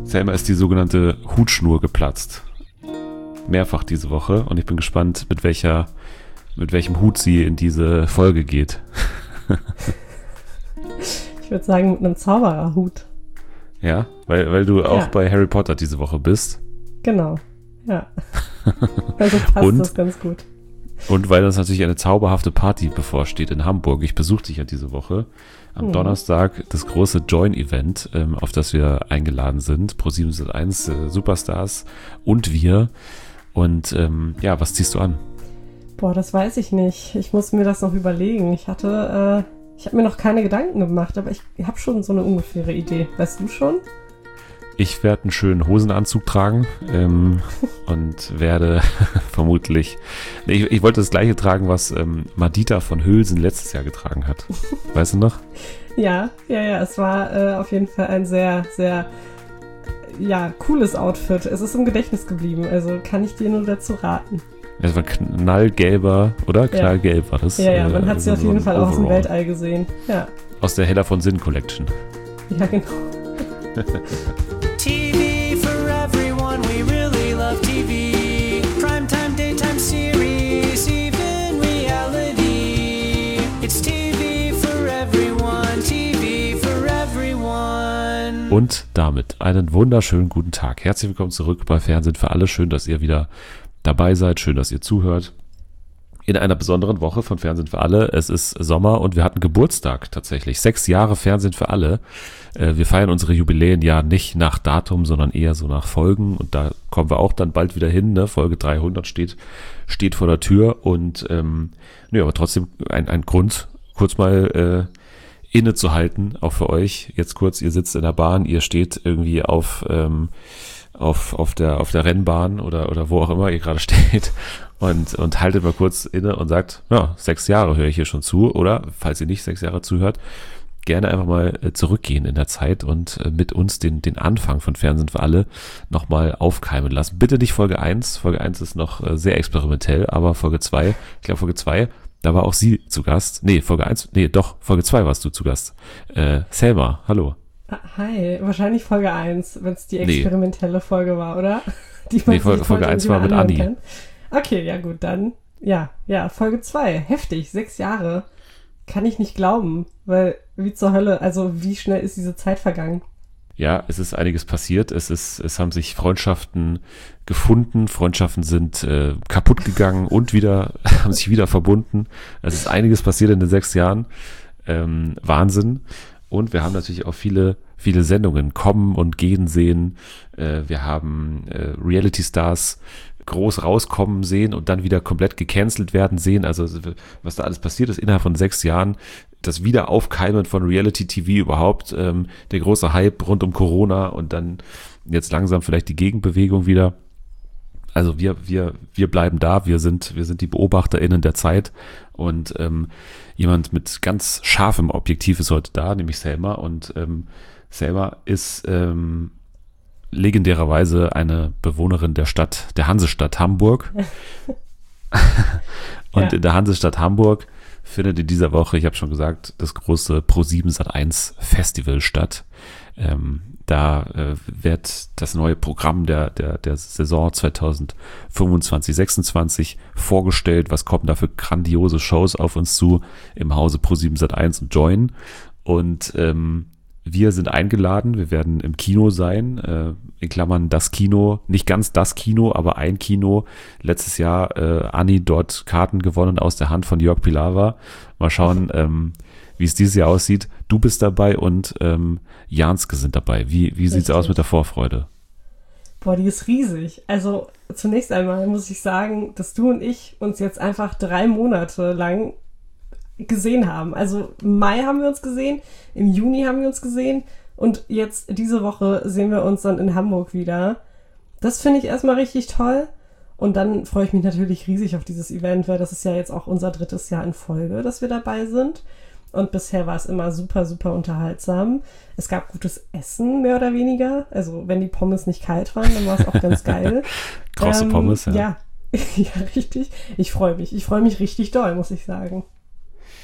Selma ist die sogenannte Hutschnur geplatzt. Mehrfach diese Woche und ich bin gespannt, mit welchem Hut sie in diese Folge geht. Ich würde sagen, mit einem Zaubererhut. Ja, weil du auch bei Harry Potter diese Woche bist. Genau, ja. Also passt das ganz gut. Und weil uns natürlich eine zauberhafte Party bevorsteht in Hamburg. Ich besuche dich ja diese Woche. Am Donnerstag das große Join-Event, auf das wir eingeladen sind. Pro701 Superstars und wir. Und was ziehst du an? Boah, das weiß ich nicht. Ich muss mir das noch überlegen. Ich habe mir noch keine Gedanken gemacht, aber ich habe schon so eine ungefähre Idee. Weißt du schon? Ich werde einen schönen Hosenanzug tragen und werde vermutlich... Ich wollte das gleiche tragen, was Madita von Hülsen letztes Jahr getragen hat. Weißt du noch? Ja. Es war auf jeden Fall ein sehr, sehr cooles Outfit. Es ist im Gedächtnis geblieben, also kann ich dir nur dazu raten. Es war knallgelber, oder? Knallgelb war das. Ja, man hat sie auf jeden Fall auch aus dem Weltall gesehen. Ja. Aus der Hella von Sinn Collection. Ja, genau. TV for everyone, we really love TV. Primetime, daytime series, even reality. It's TV for everyone, TV for everyone. Und damit einen wunderschönen guten Tag. Herzlich willkommen zurück bei Fernsehen für alle. Schön, dass ihr wieder dabei seid. Schön, dass ihr zuhört. In einer besonderen Woche von Fernsehen für alle. Es ist Sommer und wir hatten Geburtstag tatsächlich. 6 Jahre Fernsehen für alle. Wir feiern unsere Jubiläen ja nicht nach Datum, sondern eher so nach Folgen. Und da kommen wir auch dann bald wieder hin. Ne? Folge 300 steht vor der Tür. Und aber trotzdem ein Grund, kurz mal innezuhalten, auch für euch. Jetzt kurz, ihr sitzt in der Bahn, ihr steht irgendwie auf der Rennbahn oder wo auch immer ihr gerade steht und haltet mal kurz inne und sagt, 6 Jahre höre ich hier schon zu, oder falls ihr nicht 6 Jahre zuhört, gerne einfach mal zurückgehen in der Zeit und mit uns den Anfang von Fernsehen für alle nochmal aufkeimen lassen. Bitte nicht Folge 1, Folge 1 ist noch sehr experimentell, aber Folge 2, da war auch sie zu Gast. Folge 2 warst du zu Gast. Selma, hallo. Hi, wahrscheinlich Folge 1, wenn es die experimentelle Folge war, oder? Folge 1 war mit Anni. Kann. Okay, ja gut, dann, ja, Folge 2, heftig, 6 Jahre, kann ich nicht glauben, weil, wie zur Hölle, also wie schnell ist diese Zeit vergangen? Ja, es ist einiges passiert, es haben sich Freundschaften gefunden, Freundschaften sind kaputt gegangen und haben sich wieder verbunden, es ist einiges passiert in den 6 Jahren, Wahnsinn. Und wir haben natürlich auch viele Sendungen kommen und gehen sehen. Wir haben Reality-Stars groß rauskommen sehen und dann wieder komplett gecancelt werden sehen. Also was da alles passiert ist innerhalb von 6 Jahren. Das Wiederaufkeimen von Reality-TV überhaupt. Der große Hype rund um Corona und dann jetzt langsam vielleicht die Gegenbewegung wieder. Also wir bleiben da. Wir sind die BeobachterInnen der Zeit. Und jemand mit ganz scharfem Objektiv ist heute da, nämlich Selma. Und Selma ist legendärerweise eine Bewohnerin der Hansestadt Hamburg. Und in der Hansestadt Hamburg findet in dieser Woche, ich habe schon gesagt, das große Pro7 Festival statt. Da wird das neue Programm der Saison 2025/26 vorgestellt. Was kommen da für grandiose Shows auf uns zu im Hause Pro7 und Join. Und wir sind eingeladen. Wir werden im Kino sein. In Klammern das Kino. Nicht ganz das Kino, aber ein Kino. Letztes Jahr Anni dort Karten gewonnen aus der Hand von Jörg Pilawa. Mal schauen, wie es dieses Jahr aussieht. Du bist dabei und Janske sind dabei. Wie sieht's aus mit der Vorfreude? Boah, die ist riesig. Also zunächst einmal muss ich sagen, dass du und ich uns jetzt einfach 3 Monate lang gesehen haben. Also im Mai haben wir uns gesehen, im Juni haben wir uns gesehen und jetzt diese Woche sehen wir uns dann in Hamburg wieder. Das finde ich erstmal richtig toll. Und dann freue ich mich natürlich riesig auf dieses Event, weil das ist ja jetzt auch unser 3. Jahr in Folge, dass wir dabei sind. Und bisher war es immer super, super unterhaltsam. Es gab gutes Essen, mehr oder weniger. Also wenn die Pommes nicht kalt waren, dann war es auch ganz geil. Krosse Pommes, ja. Ja, richtig. Ich freue mich. Ich freue mich richtig doll, muss ich sagen.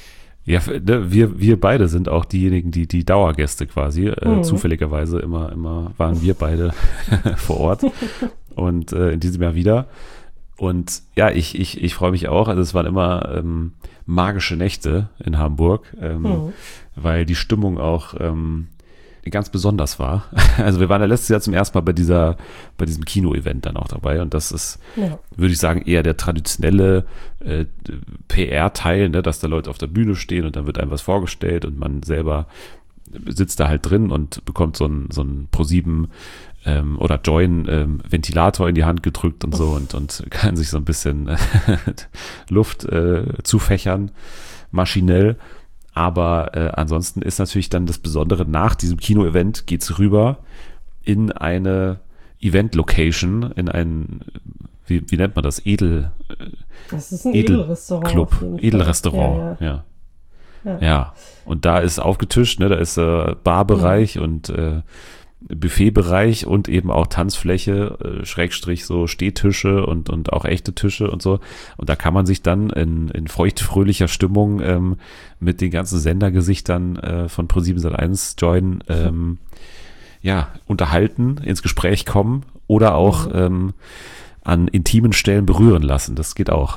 Ja, ne, wir beide sind auch diejenigen, die Dauergäste quasi. Zufälligerweise immer waren wir beide vor Ort und in diesem Jahr wieder. Und ja, ich freue mich auch. Also es waren immer magische Nächte in Hamburg, weil die Stimmung auch ganz besonders war. Also wir waren ja letztes Jahr zum ersten Mal bei diesem Kino-Event dann auch dabei und das ist, würde ich sagen, eher der traditionelle PR-Teil, ne, dass da Leute auf der Bühne stehen und dann wird einem was vorgestellt und man selber sitzt da halt drin und bekommt so ein Pro7 oder Join Ventilator in die Hand gedrückt und so und kann sich so ein bisschen Luft zufächern, maschinell. Aber ansonsten ist natürlich dann das Besondere, nach diesem Kino-Event geht's rüber in eine Event-Location, in ein, wie nennt man das? Das ist ein Edelrestaurant. Club, Edelrestaurant, ja. Und da ist aufgetischt, ne, da ist Barbereich und Buffetbereich und eben auch Tanzfläche, Schrägstrich so Stehtische und auch echte Tische und so. Und da kann man sich dann in feuchtfröhlicher Stimmung mit den ganzen Sendergesichtern von Pro7 Sat.1 Join unterhalten, ins Gespräch kommen oder auch an intimen Stellen berühren lassen. Das geht auch.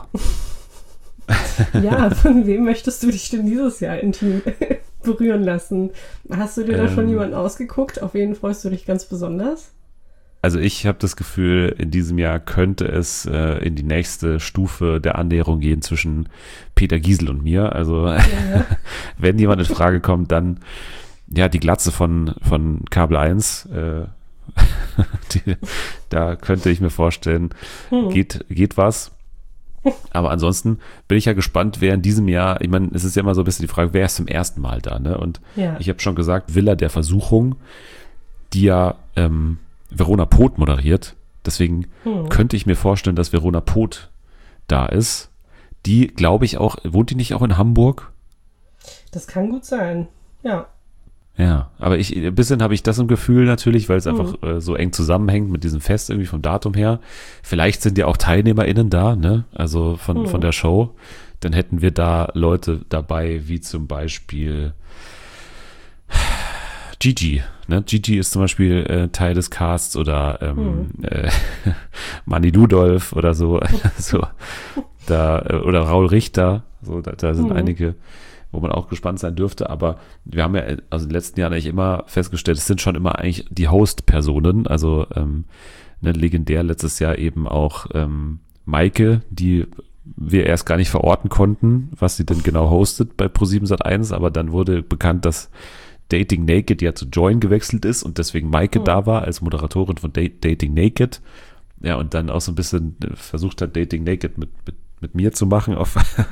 Ja, von wem möchtest du dich denn dieses Jahr intim berühren lassen? Hast du dir da schon jemanden ausgeguckt? Auf wen freust du dich ganz besonders? Also ich habe das Gefühl, in diesem Jahr könnte es in die nächste Stufe der Annäherung gehen zwischen Peter Giesel und mir. Also wenn jemand in Frage kommt, dann ja die Glatze von Kabel 1. Da könnte ich mir vorstellen, geht was. Aber ansonsten bin ich ja gespannt, wer in diesem Jahr, ich meine, es ist ja immer so ein bisschen die Frage, wer ist zum ersten Mal da, ne? Und ich habe schon gesagt, Villa der Versuchung, die ja Verona Poth moderiert. Deswegen könnte ich mir vorstellen, dass Verona Poth da ist. Die, glaube ich auch, wohnt die nicht auch in Hamburg? Das kann gut sein, ja. Ja, aber ein bisschen habe ich das im Gefühl natürlich, weil es einfach so eng zusammenhängt mit diesem Fest irgendwie vom Datum her. Vielleicht sind ja auch TeilnehmerInnen da, ne? Also von der Show. Dann hätten wir da Leute dabei, wie zum Beispiel Gigi, ne? Gigi ist zum Beispiel Teil des Casts oder Mani Ludolf oder so, oder Raul Richter, so da sind einige, wo man auch gespannt sein dürfte, aber wir haben ja also in den letzten Jahren eigentlich immer festgestellt, es sind schon immer eigentlich die Host-Personen, also legendär letztes Jahr eben auch Maike, die wir erst gar nicht verorten konnten, was sie denn genau hostet bei Pro7 Sat.1, aber dann wurde bekannt, dass Dating Naked ja zu Join gewechselt ist und deswegen Maike da war als Moderatorin von Dating Naked, ja, und dann auch so ein bisschen versucht hat, Dating Naked mit mir zu machen auf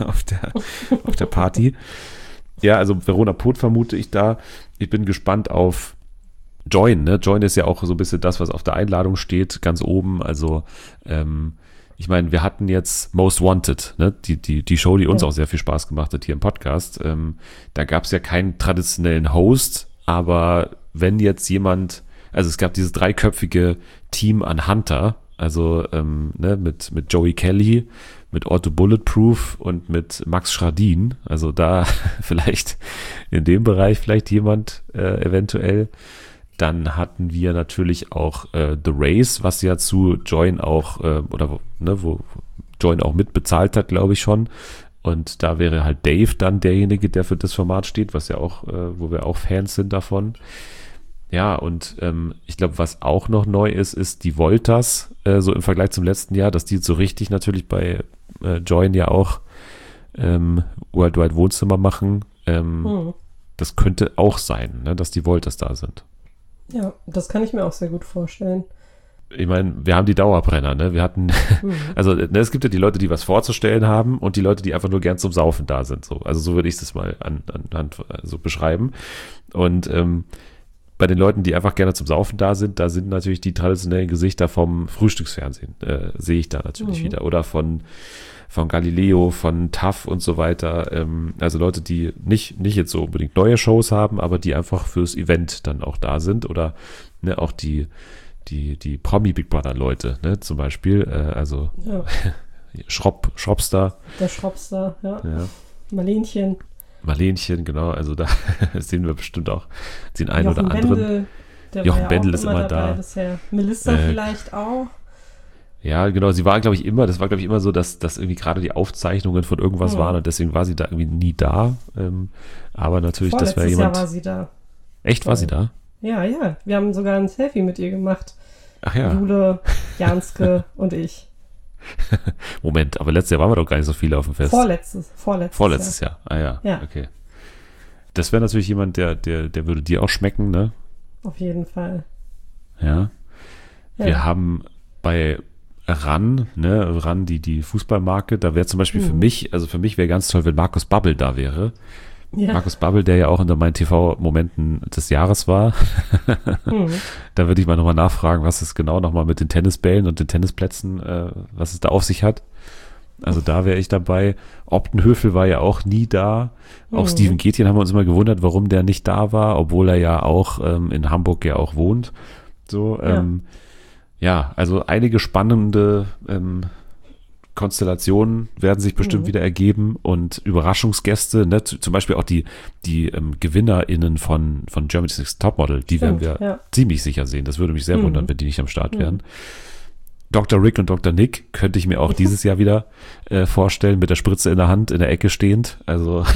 der Party. Ja, also Verona Poth vermute ich da. Ich bin gespannt auf Join, ne? Join ist ja auch so ein bisschen das, was auf der Einladung steht, ganz oben. Also, ich meine, wir hatten jetzt Most Wanted, ne? Die Show, die uns auch sehr viel Spaß gemacht hat hier im Podcast. Da gab es ja keinen traditionellen Host, aber wenn jetzt jemand, also es gab dieses dreiköpfige Team an Hunter, also mit Joey Kelly, mit Otto Bulletproof und mit Max Schradin, also da vielleicht in dem Bereich vielleicht jemand eventuell. Dann hatten wir natürlich auch The Race, was ja zu Join auch, wo Join auch mitbezahlt hat, glaube ich schon. Und da wäre halt Dave dann derjenige, der für das Format steht, was ja auch, wo wir auch Fans sind davon. Ja, und ich glaube, was auch noch neu ist die Voltas, so im Vergleich zum letzten Jahr, dass die so richtig natürlich bei Join ja auch Worldwide Wohnzimmer machen. Das könnte auch sein, ne, dass die Voltas da sind. Ja, das kann ich mir auch sehr gut vorstellen. Ich meine, wir haben die Dauerbrenner, ne? Wir hatten, also ne, es gibt ja die Leute, die was vorzustellen haben und die Leute, die einfach nur gern zum Saufen da sind. So. Also so würde ich das mal anhand so beschreiben. Und bei den Leuten, die einfach gerne zum Saufen da sind natürlich die traditionellen Gesichter vom Frühstücksfernsehen, sehe ich da natürlich wieder. Oder von Galileo, von TAF und so weiter. Also Leute, die nicht jetzt so unbedingt neue Shows haben, aber die einfach fürs Event dann auch da sind. Oder ne, auch die Promi Big Brother Leute, ne, zum Beispiel. Ja. Schropster. Der Schropster, ja. Ja. Marlenchen. Marlenchen, genau, also da sehen wir bestimmt auch den einen Jochen oder anderen. Bendel, der Jochen war ja Bendel auch ist immer dabei da. bisher. Melissa vielleicht auch. Ja, genau, das war, glaube ich, immer so, dass irgendwie gerade die Aufzeichnungen von irgendwas waren und deswegen war sie da irgendwie nie da. Aber natürlich, das wäre Vorletztes jemand. Jahr war sie da. Echt, war sie da? Ja, ja. Wir haben sogar ein Selfie mit ihr gemacht. Ach ja. Jule, Janske und ich. Moment, aber letztes Jahr waren wir doch gar nicht so viele auf dem Fest. Vorletztes Jahr. Ah ja, Ja. okay. Das wäre natürlich jemand, der würde dir auch schmecken, ne? Auf jeden Fall. Ja. Ja. Wir haben bei RAN, die Fußballmarke, da wäre zum Beispiel für mich wäre ganz toll, wenn Markus Babbel da wäre. Ja. Markus Babbel, der ja auch unter meinen TV-Momenten des Jahres war. Da würde ich mal nochmal nachfragen, was es genau nochmal mit den Tennisbällen und den Tennisplätzen, was es da auf sich hat. Also da wäre ich dabei. Optenhöfel war ja auch nie da. Auch Steven Gätjen haben wir uns immer gewundert, warum der nicht da war, obwohl er ja auch in Hamburg ja auch wohnt. So, ja, also einige spannende Konstellationen werden sich bestimmt wieder ergeben und Überraschungsgäste, ne? Zum Beispiel auch die GewinnerInnen von Germany's Next Topmodel, die werden wir ziemlich sicher sehen. Das würde mich sehr wundern, wenn die nicht am Start wären. Dr. Rick und Dr. Nick könnte ich mir auch dieses Jahr wieder vorstellen, mit der Spritze in der Hand, in der Ecke stehend. Also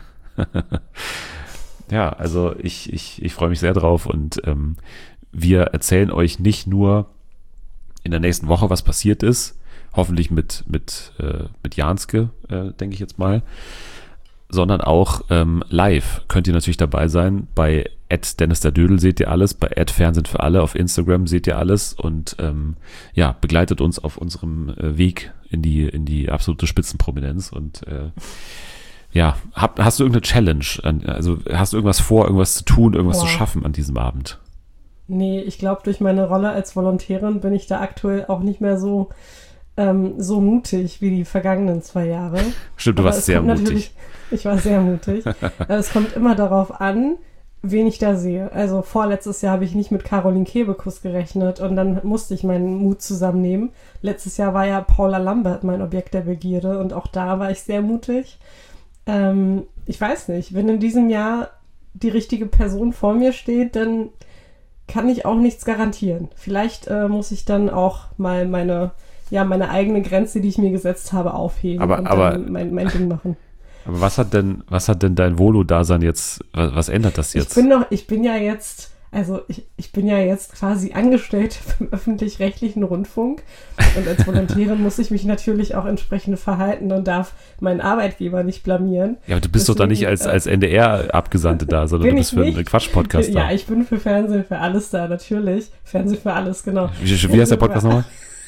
ja, also ich freue mich sehr drauf und wir erzählen euch nicht nur in der nächsten Woche, was passiert ist, hoffentlich mit Janske, denke ich jetzt mal, sondern auch live könnt ihr natürlich dabei sein. Bei @DennisDerDödel seht ihr alles, bei @Fernsehen für alle auf Instagram seht ihr alles und ja, begleitet uns auf unserem Weg in die absolute Spitzenprominenz und ja, hast du irgendeine Challenge? Also hast du irgendwas vor, irgendwas zu tun, irgendwas zu schaffen an diesem Abend? Nee, ich glaube, durch meine Rolle als Volontärin bin ich da aktuell auch nicht mehr so mutig wie die vergangenen 2 Jahre. Stimmt, du warst sehr mutig. Ich war sehr mutig. Es kommt immer darauf an, wen ich da sehe. Also vorletztes Jahr habe ich nicht mit Caroline Kebekus gerechnet und dann musste ich meinen Mut zusammennehmen. Letztes Jahr war ja Paula Lambert mein Objekt der Begierde und auch da war ich sehr mutig. Ich weiß nicht, wenn in diesem Jahr die richtige Person vor mir steht, dann kann ich auch nichts garantieren. Vielleicht muss ich dann auch mal meine eigene Grenze, die ich mir gesetzt habe, aufheben und dann mein Ding machen. Aber was hat denn dein Volo-Dasein jetzt, was ändert das jetzt? Ich bin ja jetzt quasi angestellt beim öffentlich-rechtlichen Rundfunk und als Volontärin muss ich mich natürlich auch entsprechend verhalten und darf meinen Arbeitgeber nicht blamieren. Ja, aber du bist doch da nicht als NDR-Abgesandte da, sondern du bist für einen Quatsch-Podcast da. Ja, ich bin für Fernsehen für alles da, natürlich. Fernsehen für alles, genau. Wie heißt der Podcast nochmal?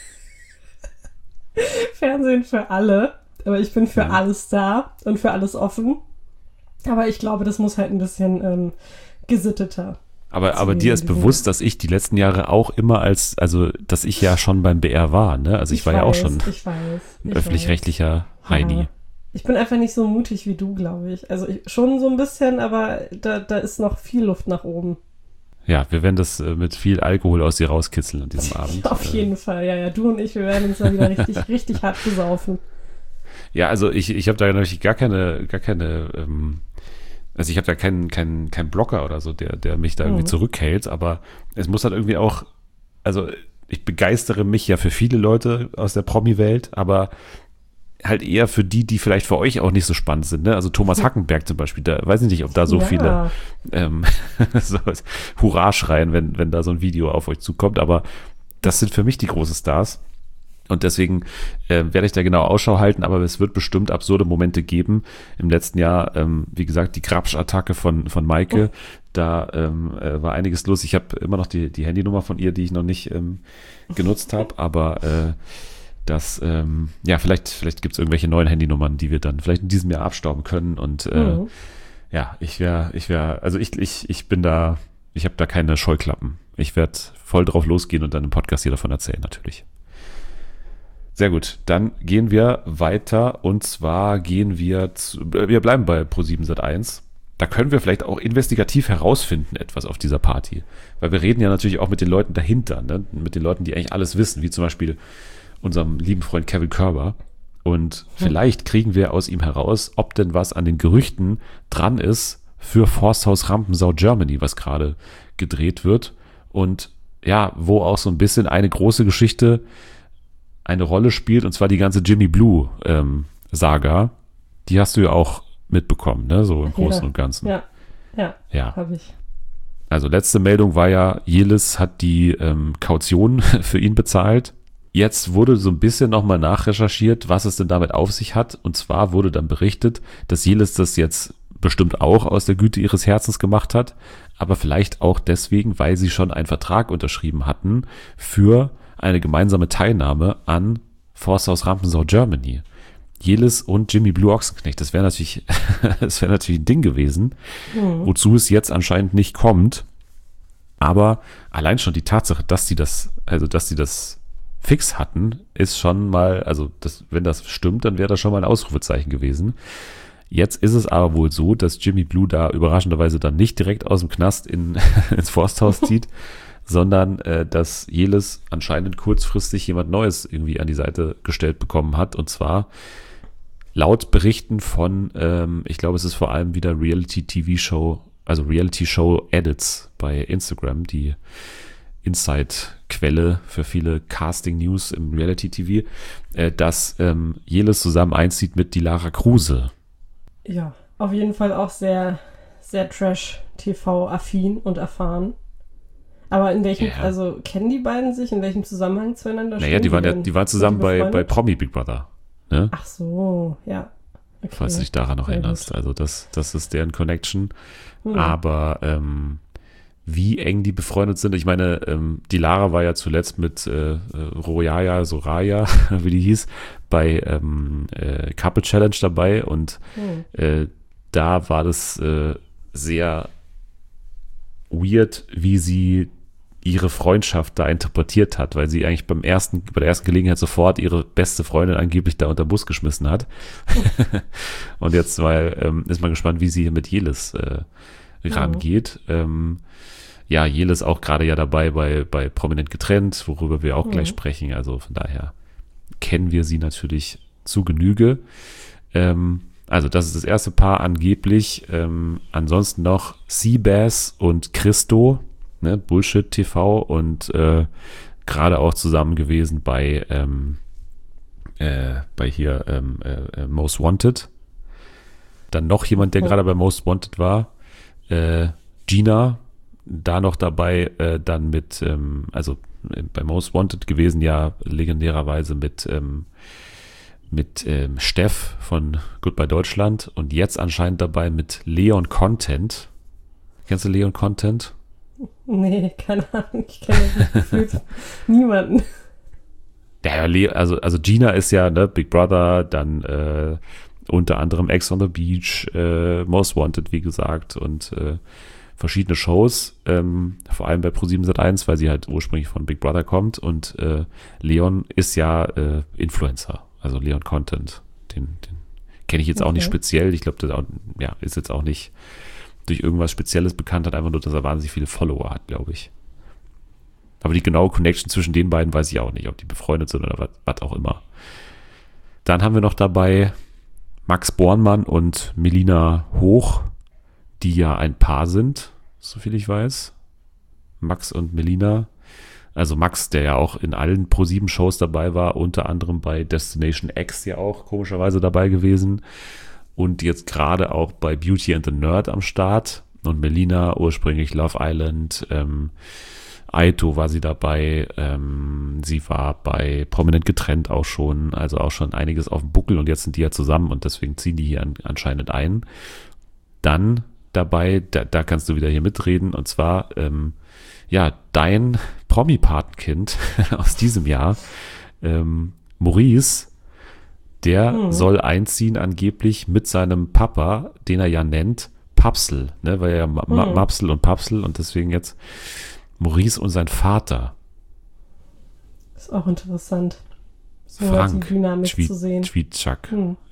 Fernsehen für alle. Aber ich bin für alles da und für alles offen. Aber ich glaube, das muss halt ein bisschen gesitteter. Aber dir ist bewusst, dass ich die letzten Jahre auch immer dass ich ja schon beim BR war, ne? Also ich war ja auch schon ein öffentlich-rechtlicher Heini. Ja. Ich bin einfach nicht so mutig wie du, glaube ich. Also schon so ein bisschen, aber da ist noch viel Luft nach oben. Ja, wir werden das mit viel Alkohol aus dir rauskitzeln an diesem Abend. Auf jeden Fall, ja. Du und ich, wir werden uns da wieder richtig hart besaufen. Ja, also ich habe da natürlich gar keine also ich habe da keinen Blocker oder so, der mich da irgendwie zurückhält, aber es muss halt irgendwie auch, also ich begeistere mich ja für viele Leute aus der Promi-Welt, aber halt eher für die vielleicht für euch auch nicht so spannend sind, ne? Also Thomas Hackenberg zum Beispiel, da weiß ich nicht, ob da so viele so Hurra schreien, wenn da so ein Video auf euch zukommt, aber das sind für mich die großen Stars. Und deswegen werde ich da genau Ausschau halten, aber es wird bestimmt absurde Momente geben. Im letzten Jahr, wie gesagt, die Grabsch-Attacke von Maike, da war einiges los. Ich habe immer noch die Handynummer von ihr, die ich noch nicht genutzt habe, aber vielleicht gibt es irgendwelche neuen Handynummern, die wir dann vielleicht in diesem Jahr abstauben können. Und ja, ich bin da, ich habe da keine Scheuklappen. Ich werde voll drauf losgehen und dann im Podcast hier davon erzählen, natürlich. Sehr gut, dann gehen wir weiter und zwar wir bleiben bei Pro7 Sat.1. Da können wir vielleicht auch investigativ herausfinden etwas auf dieser Party, weil wir reden ja natürlich auch mit den Leuten dahinter, ne? Mit den Leuten, die eigentlich alles wissen, wie zum Beispiel unserem lieben Freund Kevin Körber. Und vielleicht kriegen wir aus ihm heraus, ob denn was an den Gerüchten dran ist für Forsthaus Rampensau Germany, was gerade gedreht wird. Und ja, wo auch so ein bisschen eine große Geschichte eine Rolle spielt, und zwar die ganze Jimmy Blue Saga. Die hast du ja auch mitbekommen, ne? So im Großen und Ganzen. Ja. Habe ich. Also letzte Meldung war ja, Jelis hat die Kaution für ihn bezahlt. Jetzt wurde so ein bisschen nochmal nachrecherchiert, was es denn damit auf sich hat. Und zwar wurde dann berichtet, dass Jelis das jetzt bestimmt auch aus der Güte ihres Herzens gemacht hat, aber vielleicht auch deswegen, weil sie schon einen Vertrag unterschrieben hatten für eine gemeinsame Teilnahme an Forsthaus Rampensau Germany. Jelis und Jimmy Blue Ochsenknecht, das wäre natürlich ein Ding gewesen, wozu es jetzt anscheinend nicht kommt. Aber allein schon die Tatsache, dass sie das fix hatten, ist schon mal, also wenn das stimmt, dann wäre das schon mal ein Ausrufezeichen gewesen. Jetzt ist es aber wohl so, dass Jimmy Blue da überraschenderweise dann nicht direkt aus dem Knast ins Forsthaus zieht, sondern dass Jelis anscheinend kurzfristig jemand Neues irgendwie an die Seite gestellt bekommen hat. Und zwar laut Berichten von, ich glaube, es ist vor allem wieder Reality-TV-Show, also Reality-Show-Edits bei Instagram, die Inside-Quelle für viele Casting-News im Reality-TV, dass Jelis zusammen einzieht mit Dilara Kruse. Ja, auf jeden Fall auch sehr, sehr Trash-TV-affin und erfahren. Aber in welchem, also kennen die beiden sich, in welchem Zusammenhang zueinander stehen? Naja, die waren zusammen bei Promi Big Brother. Ne? Ach so, ja. Okay. Falls du dich daran noch erinnerst. Also das ist deren Connection. Aber wie eng die befreundet sind, ich meine, die Lara war ja zuletzt mit Royaya, Soraya, wie die hieß, bei Couple Challenge dabei und da war das sehr weird, wie sie ihre Freundschaft da interpretiert hat, weil sie eigentlich bei der ersten Gelegenheit sofort ihre beste Freundin angeblich da unter den Bus geschmissen hat. Und jetzt ist man gespannt, wie sie hier mit Jelis rangeht. Ja, Jelis auch gerade ja dabei bei Prominent getrennt, worüber wir auch gleich sprechen. Also von daher kennen wir sie natürlich zu Genüge. Also das ist das erste Paar angeblich. Ansonsten noch Seabass und Christo, ne, Bullshit TV und gerade auch zusammen gewesen bei hier Most Wanted. Dann noch jemand, der gerade bei Most Wanted war, Gina, da noch dabei, dann mit, also bei Most Wanted gewesen, ja legendärerweise mit Steff von Goodbye Deutschland und jetzt anscheinend dabei mit Leon Content. Kennst du Leon Content? Nee, keine Ahnung, ich kenne gefühlt niemanden. Ja, also Gina ist ja, ne, Big Brother, dann unter anderem Ex on the Beach, Most Wanted, wie gesagt, und verschiedene Shows, vor allem bei Pro7 Sat.1, weil sie halt ursprünglich von Big Brother kommt und Leon ist ja Influencer, also Leon Content, den kenne ich jetzt auch nicht speziell, ich glaube, das ist jetzt auch nicht durch irgendwas Spezielles bekannt, hat einfach nur, dass er wahnsinnig viele Follower hat, glaube ich. Aber die genaue Connection zwischen den beiden weiß ich auch nicht, ob die befreundet sind oder was auch immer. Dann haben wir noch dabei Max Bornmann und Melina Hoch, die ja ein Paar sind, soviel ich weiß. Max und Melina. Also Max, der ja auch in allen Pro7-Shows dabei war, unter anderem bei Destination X ja auch komischerweise dabei gewesen. Und jetzt gerade auch bei Beauty and the Nerd am Start. Und Melina ursprünglich Love Island, Aito war sie dabei, sie war bei Prominent getrennt auch schon, also auch schon einiges auf dem Buckel und jetzt sind die ja zusammen und deswegen ziehen die hier anscheinend ein. Dann dabei, da kannst du wieder hier mitreden und zwar, dein Promi-Patenkind aus diesem Jahr, Maurice, der soll einziehen angeblich mit seinem Papa, den er ja nennt Papsel, ne, weil er Mapsel und Papsel und deswegen jetzt Maurice und sein Vater. Ist auch interessant. So Frank die Dynamik zu sehen. Schwietschak.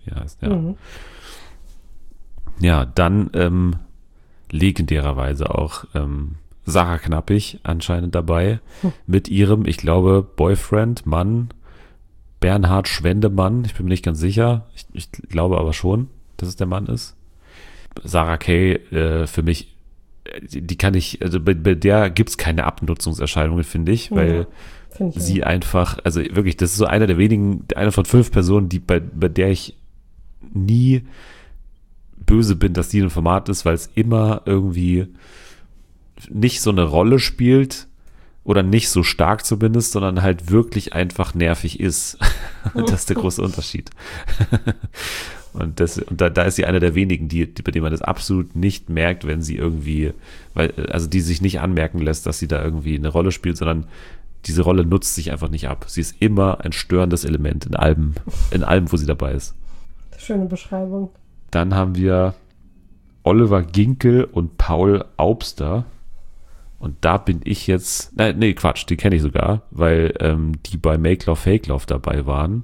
Ja, dann legendärerweise auch Sarah Knappig anscheinend dabei mit ihrem, ich glaube, Boyfriend, Mann, Bernhard Schwendemann, ich bin mir nicht ganz sicher, ich glaube aber schon, dass es der Mann ist. Sarah Kay, für mich, die kann ich, also bei der gibt's keine Abnutzungserscheinungen, finde ich, weil Find ich sie einfach, also wirklich, das ist so einer der wenigen, einer von 5 Personen, die bei der ich nie böse bin, dass die ein Format ist, weil es immer irgendwie nicht so eine Rolle spielt oder nicht so stark zumindest, sondern halt wirklich einfach nervig ist. Das ist der große Unterschied. Und da ist sie einer der wenigen, bei denen man das absolut nicht merkt, wenn sie irgendwie, also die sich nicht anmerken lässt, dass sie da irgendwie eine Rolle spielt, sondern diese Rolle nutzt sich einfach nicht ab. Sie ist immer ein störendes Element in allem, wo sie dabei ist. Schöne Beschreibung. Dann haben wir Oliver Ginkel und Paul Aubster. Und da bin ich jetzt, nee, Quatsch, die kenne ich sogar, weil die bei Make Love Fake Love dabei waren.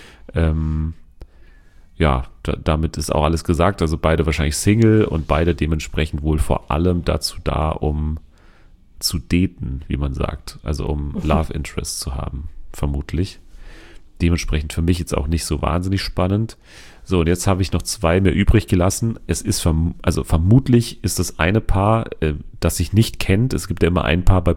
Damit ist auch alles gesagt. Also beide wahrscheinlich Single und beide dementsprechend wohl vor allem dazu da, um zu daten, wie man sagt. Also um Love Interest zu haben, vermutlich. Dementsprechend für mich jetzt auch nicht so wahnsinnig spannend. So, und jetzt habe ich noch 2 mehr übrig gelassen. Es ist vermutlich ist das eine Paar, das sich nicht kennt. Es gibt ja immer ein Paar bei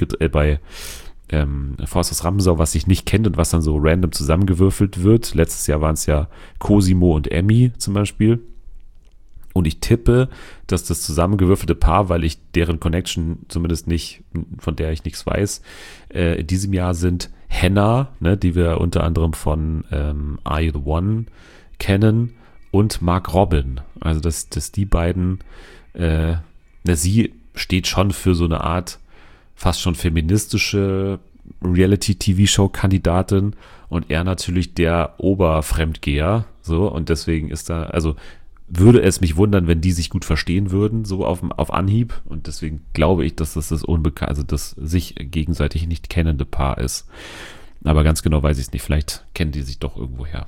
Forsters Rampensau, was sich nicht kennt und was dann so random zusammengewürfelt wird. Letztes Jahr waren es ja Cosimo und Emmy zum Beispiel. Und ich tippe, dass das zusammengewürfelte Paar, weil ich deren Connection zumindest nicht, von der ich nichts weiß, in diesem Jahr sind Hannah, ne, die wir unter anderem von Are You the One kennen, und Mark Robin. Also dass die beiden, sie steht schon für so eine Art fast schon feministische Reality-TV-Show-Kandidatin und er natürlich der Oberfremdgeher. So, und deswegen ist da, also würde es mich wundern, wenn die sich gut verstehen würden, so auf Anhieb. Und deswegen glaube ich, dass das das sich gegenseitig nicht kennende Paar ist. Aber ganz genau weiß ich es nicht. Vielleicht kennen die sich doch irgendwoher.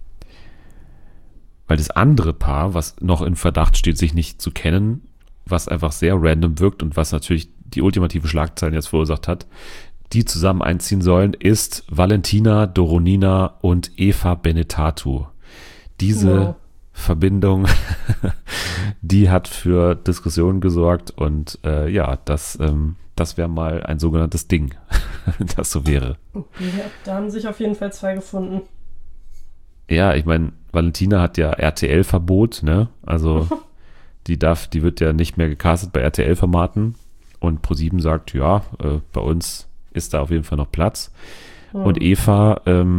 Weil das andere Paar, was noch in Verdacht steht, sich nicht zu kennen, was einfach sehr random wirkt und was natürlich die ultimative Schlagzeilen jetzt verursacht hat, die zusammen einziehen sollen, ist Valentina Doronina und Eva Benetatu. Diese Verbindung, die hat für Diskussionen gesorgt und das wäre mal ein sogenanntes Ding, das so wäre. Ja, da haben sich auf jeden Fall 2 gefunden. Ja, ich meine, Valentina hat ja RTL-Verbot, ne? Also die wird ja nicht mehr gecastet bei RTL-Formaten und ProSieben sagt, ja, bei uns ist da auf jeden Fall noch Platz. Und Eva,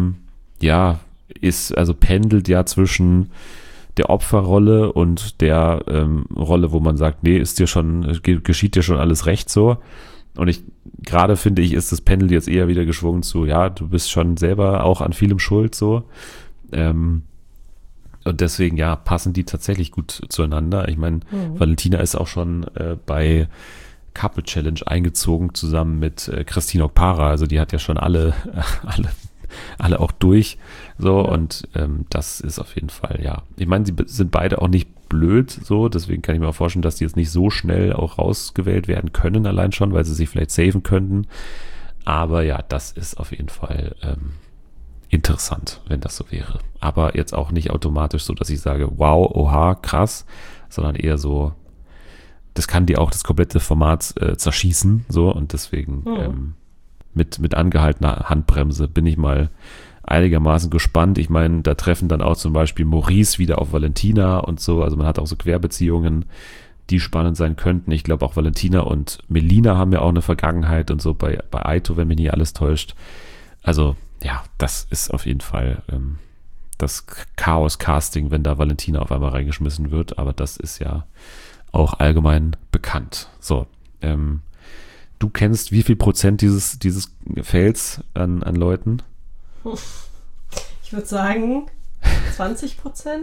pendelt ja zwischen der Opferrolle und der Rolle, wo man sagt, nee, geschieht dir schon alles recht so. Und gerade finde ich, ist das Pendel jetzt eher wieder geschwungen zu, ja, du bist schon selber auch an vielem schuld so. Und deswegen, ja, passen die tatsächlich gut zueinander. Ich meine, Valentina ist auch schon bei Couple Challenge eingezogen, zusammen mit Christine Okpara. Also die hat ja schon alle auch durch. So, und das ist auf jeden Fall, ja. Ich meine, sie sind beide auch nicht blöd, so, deswegen kann ich mir auch vorstellen, dass die jetzt nicht so schnell auch rausgewählt werden können, allein schon, weil sie sich vielleicht saven könnten. Aber ja, das ist auf jeden Fall interessant, wenn das so wäre. Aber jetzt auch nicht automatisch so, dass ich sage, wow, oha, krass, sondern eher so, das kann dir auch das komplette Format zerschießen, so, und deswegen mit angehaltener Handbremse bin ich mal einigermaßen gespannt. Ich meine, da treffen dann auch zum Beispiel Maurice wieder auf Valentina und so, also man hat auch so Querbeziehungen, die spannend sein könnten. Ich glaube auch Valentina und Melina haben ja auch eine Vergangenheit und so bei Aito, wenn mich nicht alles täuscht. Also ja, das ist auf jeden Fall das Chaos-Casting, wenn da Valentina auf einmal reingeschmissen wird, aber das ist ja auch allgemein bekannt. So, du kennst wie viel Prozent dieses Felds an Leuten? Ich würde sagen 20%.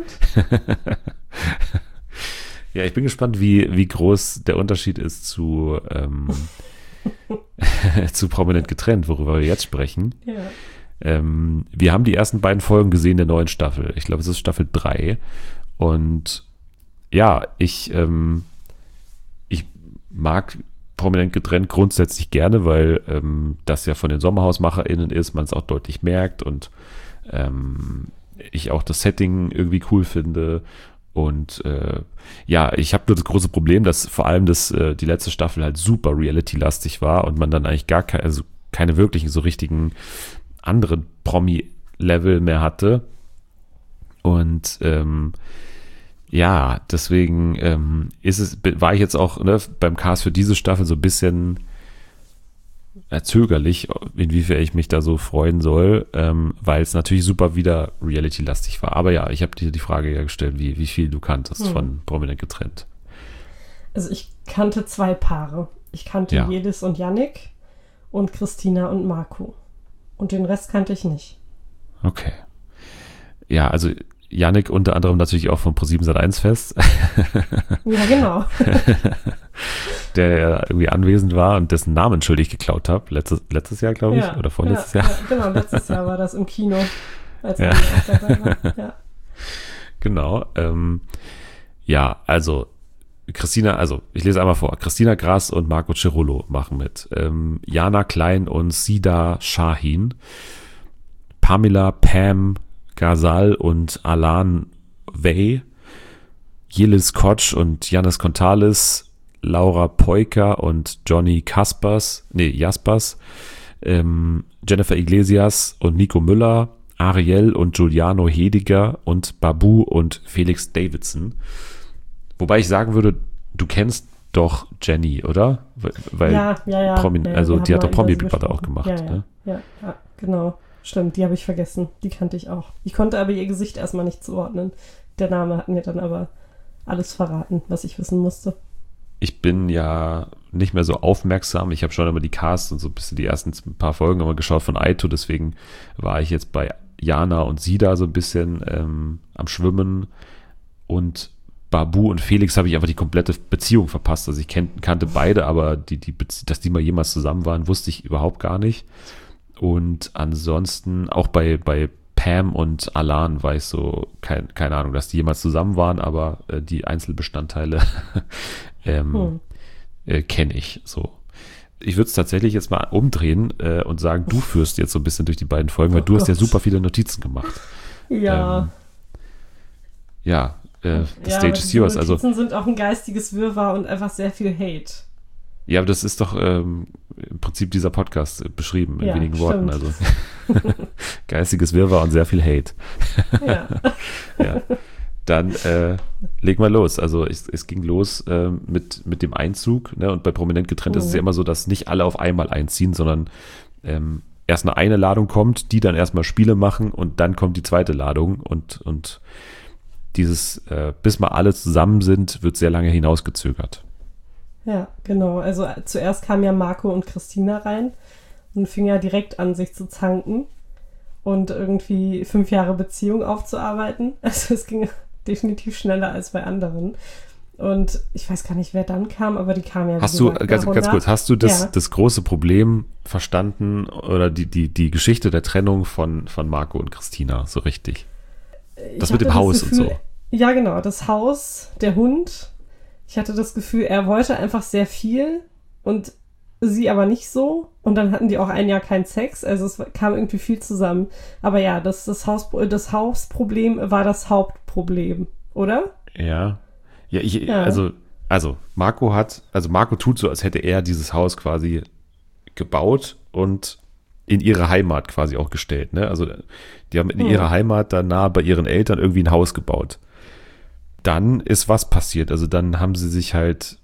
Ja, ich bin gespannt, wie groß der Unterschied ist zu Prominent getrennt, worüber wir jetzt sprechen. Ja. Wir haben die ersten beiden Folgen gesehen der neuen Staffel. Ich glaube, es ist Staffel 3. Und ja, ich mag Prominent getrennt grundsätzlich gerne, weil das ja von den SommerhausmacherInnen ist, man es auch deutlich merkt und ich auch das Setting irgendwie cool finde. Und ja, ich habe nur das große Problem, dass vor allem die letzte Staffel halt super Reality-lastig war und man dann eigentlich keine wirklichen so richtigen anderen Promi-Level mehr hatte. Und ja, deswegen war ich jetzt auch beim Cast für diese Staffel so ein bisschen zögerlich, inwiefern ich mich da so freuen soll, weil es natürlich super wieder Reality-lastig war. Aber ja, ich habe dir die Frage ja gestellt, wie viel du kanntest von Prominent getrennt. Also ich kannte 2 Paare. Ich kannte Yeliz und Yannick und Christina und Marco. Und den Rest kannte ich nicht. Okay. Ja, also Yannick unter anderem natürlich auch vom ProSieben Sat.1 Fest. Ja, genau. Der ja irgendwie anwesend war und dessen Namen schuldig geklaut habe. Letztes Jahr, glaube ich, oder vorletztes Jahr. Ja, genau, letztes Jahr war das im Kino, als er auch dabei war. Ja. Genau. Ja, also Christina, ich lese einmal vor. Christina Grass und Marco Cerullo machen mit. Jana Klein und Sida Shahin. Pamela, Pam Ghazal und Alan Wey. Yeliz Kotsch und Janis Kontales. Laura Peuker und Johnny Jaspers, Jennifer Iglesias und Nico Müller, Ariel und Giuliano Hediger und Babu und Felix Davidson. Wobei ich sagen würde, du kennst doch Jenny, oder? Weil ja. Also die hat doch Promi Big Brother auch gemacht. Ja, genau. Stimmt, die habe ich vergessen. Die kannte ich auch. Ich konnte aber ihr Gesicht erstmal nicht zuordnen. Der Name hat mir dann aber alles verraten, was ich wissen musste. Ich bin ja nicht mehr so aufmerksam. Ich habe schon immer die Casts und so ein bisschen die ersten paar Folgen immer geschaut von Aito. Deswegen war ich jetzt bei Jana und Sida so ein bisschen am Schwimmen. Und Babu und Felix habe ich einfach die komplette Beziehung verpasst. Also ich kannte beide, aber dass die mal jemals zusammen waren, wusste ich überhaupt gar nicht. Und ansonsten auch bei Pam und Alan war ich so, keine Ahnung, dass die jemals zusammen waren, aber die Einzelbestandteile kenne ich so. Ich würde es tatsächlich jetzt mal umdrehen und sagen, du führst jetzt so ein bisschen durch die beiden Folgen, weil du hast ja super viele Notizen gemacht. Ja. The stage is yours. Die Notizen sind auch ein geistiges Wirrwarr und einfach sehr viel Hate. Ja, aber das ist doch im Prinzip dieser Podcast beschrieben in wenigen Worten. Also geistiges Wirrwarr und sehr viel Hate. Ja. Ja. Dann leg mal los. Also es ging los mit dem Einzug, ne? Und bei Prominent getrennt ist es ja immer so, dass nicht alle auf einmal einziehen, sondern erst eine Ladung kommt, die dann erstmal Spiele machen und dann kommt die zweite Ladung und dieses, bis mal alle zusammen sind, wird sehr lange hinausgezögert. Ja, genau. Also zuerst kamen ja Marco und Christina rein und fing ja direkt an, sich zu zanken und irgendwie 5 Jahre Beziehung aufzuarbeiten. Also es ging definitiv schneller als bei anderen. Und ich weiß gar nicht, wer dann kam, aber die kam ja. Hast du, ganz kurz, hast du das große Problem verstanden oder die Geschichte der Trennung von Marco und Christina so richtig? Das mit dem Haus und so. Ja, genau. Das Haus, der Hund. Ich hatte das Gefühl, er wollte einfach sehr viel und sie aber nicht so. Und dann hatten die auch ein Jahr keinen Sex. Also es kam irgendwie viel zusammen. Aber ja, das Hausproblem war das Hauptproblem, oder? Ja. Also Marco tut so, als hätte er dieses Haus quasi gebaut und in ihre Heimat quasi auch gestellt. Ne? Also die haben in ihrer Heimat da nahe bei ihren Eltern irgendwie ein Haus gebaut. Dann ist was passiert. Also dann haben sie sich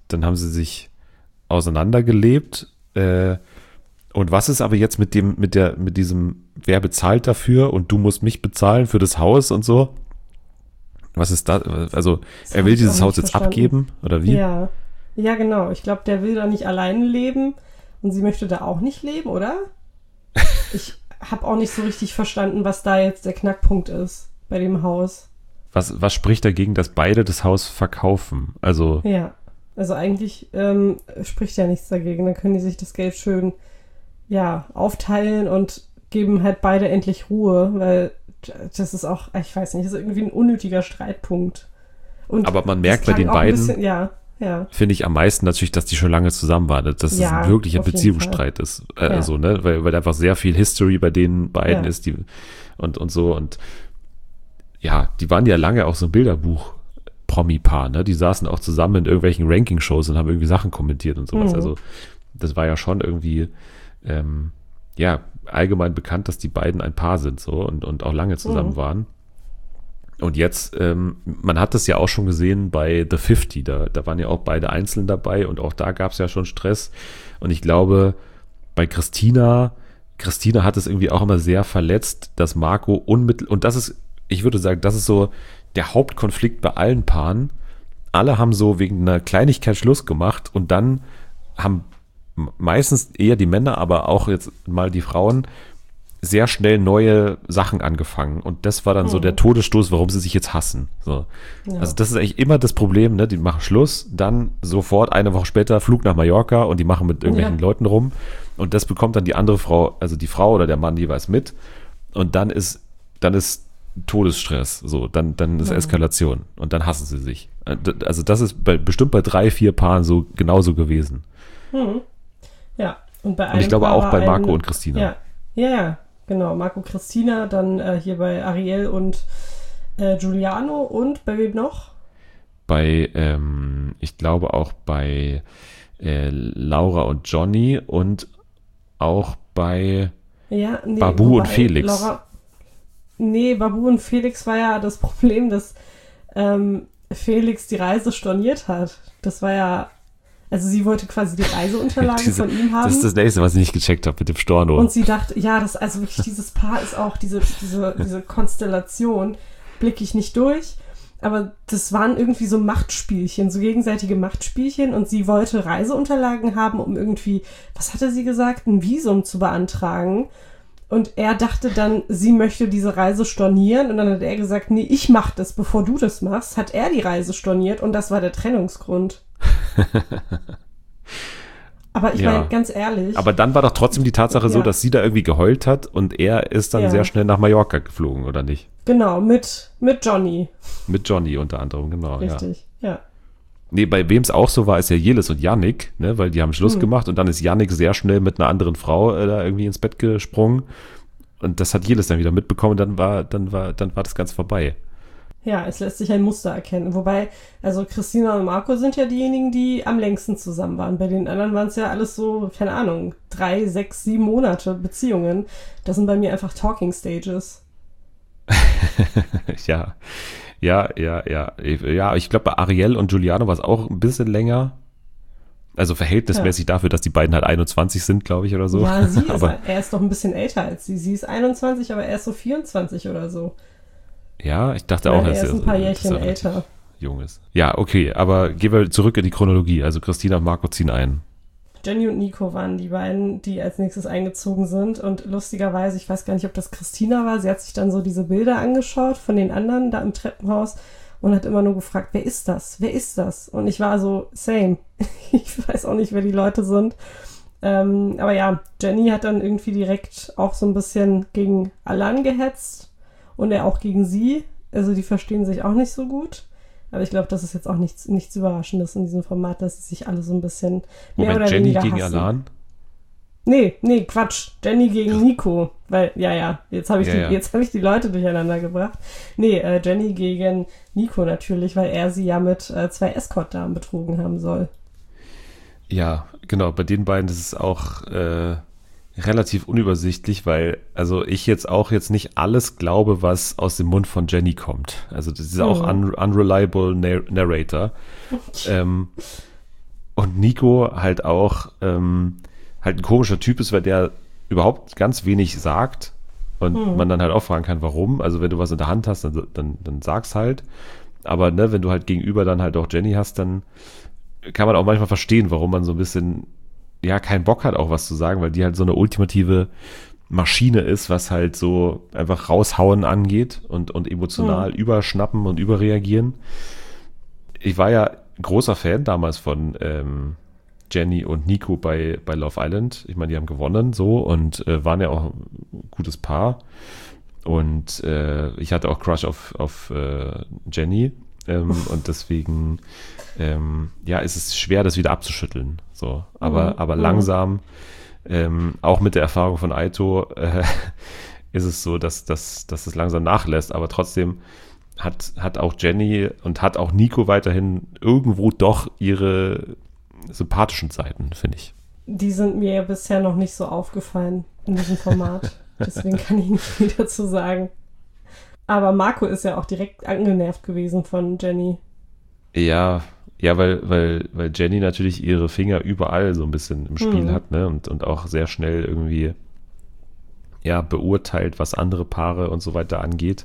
auseinandergelebt. Und was ist aber jetzt mit diesem, wer bezahlt dafür und du musst mich bezahlen für das Haus und so? Was ist das? Also er will dieses Haus jetzt abgeben oder wie? Ja, genau. Ich glaube, der will da nicht alleine leben und sie möchte da auch nicht leben, oder? Ich habe auch nicht so richtig verstanden, was da jetzt der Knackpunkt ist bei dem Haus. Was spricht dagegen, dass beide das Haus verkaufen? Also eigentlich spricht ja nichts dagegen. Dann können die sich das Geld schön aufteilen und geben halt beide endlich Ruhe, weil das ist auch, ich weiß nicht, das ist irgendwie ein unnötiger Streitpunkt. Und aber man merkt bei den beiden, ja. finde ich am meisten natürlich, dass die schon lange zusammen waren, dass es Ja, ein wirklicher auf jeden Beziehungsstreit ist. Ja. So, ne? Weil einfach sehr viel History bei den beiden Ja. ist, die und so. Und ja, die waren ja lange auch so ein Bilderbuch-Promi-Paar, ne? Die saßen auch zusammen in irgendwelchen Ranking-Shows und haben irgendwie Sachen kommentiert und sowas. Mhm. Also das war ja schon irgendwie ja, allgemein bekannt, dass die beiden ein Paar sind so und auch lange zusammen waren. Und jetzt, man hat das ja auch schon gesehen bei The 50, da waren ja auch beide einzeln dabei und auch da gab es ja schon Stress. Und ich glaube, bei Christina hat es irgendwie auch immer sehr verletzt, dass Marco und das ist, ich würde sagen, das ist so der Hauptkonflikt bei allen Paaren. Alle haben so wegen einer Kleinigkeit Schluss gemacht und dann haben meistens eher die Männer, aber auch jetzt mal die Frauen sehr schnell neue Sachen angefangen. Und das war dann so der Todesstoß, warum sie sich jetzt hassen. So. Ja. Also das ist eigentlich immer das Problem, ne? Die machen Schluss, dann sofort eine Woche später Flug nach Mallorca und die machen mit irgendwelchen Leuten rum. Und das bekommt dann die andere Frau, also die Frau oder der Mann jeweils mit. Und dann ist Todesstress. So, dann ist Eskalation. Und dann hassen sie sich. Also das ist bestimmt bei 3, 4 Paaren so genauso gewesen. Ja, und bei Und ich glaube Paar auch war bei Marco und Christina. Ja, genau. Marco, Christina, dann hier bei Ariel und Giuliano und bei wem noch? Bei, ich glaube auch bei Laura und Johnny und auch bei Ja, nee, Babu und Felix. Babu und Felix war ja das Problem, dass Felix die Reise storniert hat. Das war ja, also sie wollte quasi die Reiseunterlagen von ihm haben. Das ist das nächste, was ich nicht gecheckt habe mit dem Storno. Und sie dachte, ja, also wirklich dieses Paar ist auch, diese Konstellation blicke ich nicht durch. Aber das waren irgendwie so Machtspielchen, so gegenseitige Machtspielchen. Und sie wollte Reiseunterlagen haben, um irgendwie, was hatte sie gesagt, ein Visum zu beantragen. Und er dachte dann, sie möchte diese Reise stornieren. Und dann hat er gesagt, nee, ich mach das, bevor du das machst. Hat er die Reise storniert und das war der Trennungsgrund. Aber ich meine, ganz ehrlich. Aber dann war doch trotzdem die Tatsache so, Ja. dass sie da irgendwie geheult hat und er ist dann Ja. sehr schnell nach Mallorca geflogen, oder nicht? Genau, mit Johnny. Mit Johnny unter anderem, genau. Richtig, ja. Nee, bei wem es auch so war, ist ja Jelis und Yannick, ne, weil die haben Schluss gemacht und dann ist Yannick sehr schnell mit einer anderen Frau da irgendwie ins Bett gesprungen und das hat Jelis dann wieder mitbekommen und dann war das Ganze vorbei. Ja, es lässt sich ein Muster erkennen. Wobei, also Christina und Marco sind ja diejenigen, die am längsten zusammen waren. Bei den anderen waren es ja alles so, keine Ahnung, 3, 6, 7 Monate Beziehungen. Das sind bei mir einfach Talking Stages. Ja, ich glaube, bei Ariel und Giuliano war es auch ein bisschen länger. Also verhältnismäßig dafür, dass die beiden halt 21 sind, glaube ich, oder so. Ja, Aber er ist doch ein bisschen älter als sie. Sie ist 21, aber er ist so 24 oder so. ja, ich dachte Nein, auch, er ist ein paar dass Jährchen er relativ älter. jung ist. Ja, okay, aber gehen wir zurück in die Chronologie. Also Christina und Marco ziehen ein. Jenny und Nico waren die beiden, die als nächstes eingezogen sind. Und lustigerweise, ich weiß gar nicht, ob das Christina war, sie hat sich dann so diese Bilder angeschaut von den anderen da im Treppenhaus und hat immer nur gefragt, wer ist das? Wer ist das? Und ich war so, same. Ich weiß auch nicht, wer die Leute sind. Aber ja, Jenny hat dann irgendwie direkt auch so ein bisschen gegen Alan gehetzt und er auch gegen sie. Also die verstehen sich auch nicht so gut. Aber ich glaube, das ist jetzt auch nichts Überraschendes in diesem Format, dass sie sich alle so ein bisschen mehr oder Jenny weniger gegen hassen. Alan? Nee, Quatsch. Jenny gegen Nico. Weil, jetzt habe ich, Ja. hab ich die Leute durcheinander gebracht. Nee, Jenny gegen Nico natürlich, weil er sie ja mit 2 Escort-Damen betrogen haben soll. Ja, genau, bei den beiden ist es auch relativ unübersichtlich, weil also ich jetzt nicht alles glaube, was aus dem Mund von Jenny kommt. Also das ist auch unreliable Narrator. Und Nico halt auch halt ein komischer Typ ist, weil der überhaupt ganz wenig sagt und man dann halt auch fragen kann, warum. Also wenn du was in der Hand hast, dann sag's halt. Aber ne, wenn du halt gegenüber dann halt auch Jenny hast, dann kann man auch manchmal verstehen, warum man so ein bisschen keinen Bock hat, auch was zu sagen, weil die halt so eine ultimative Maschine ist, was halt so einfach raushauen angeht und emotional überschnappen und überreagieren. Ich war ja großer Fan damals von Jenny und Nico bei Love Island. Ich meine, die haben gewonnen so und waren ja auch ein gutes Paar. Und ich hatte auch Crush auf Jenny. Und deswegen, ist es schwer, das wieder abzuschütteln. So, aber langsam, auch mit der Erfahrung von Aito, ist es so, dass es langsam nachlässt. Aber trotzdem hat auch Jenny und hat auch Nico weiterhin irgendwo doch ihre sympathischen Seiten, finde ich. Die sind mir ja bisher noch nicht so aufgefallen in diesem Format. Deswegen kann ich nicht viel dazu sagen. Aber Marco ist ja auch direkt angenervt gewesen von Jenny. Ja, weil Jenny natürlich ihre Finger überall so ein bisschen im Spiel hat, ne? Und auch sehr schnell irgendwie beurteilt, was andere Paare und so weiter angeht.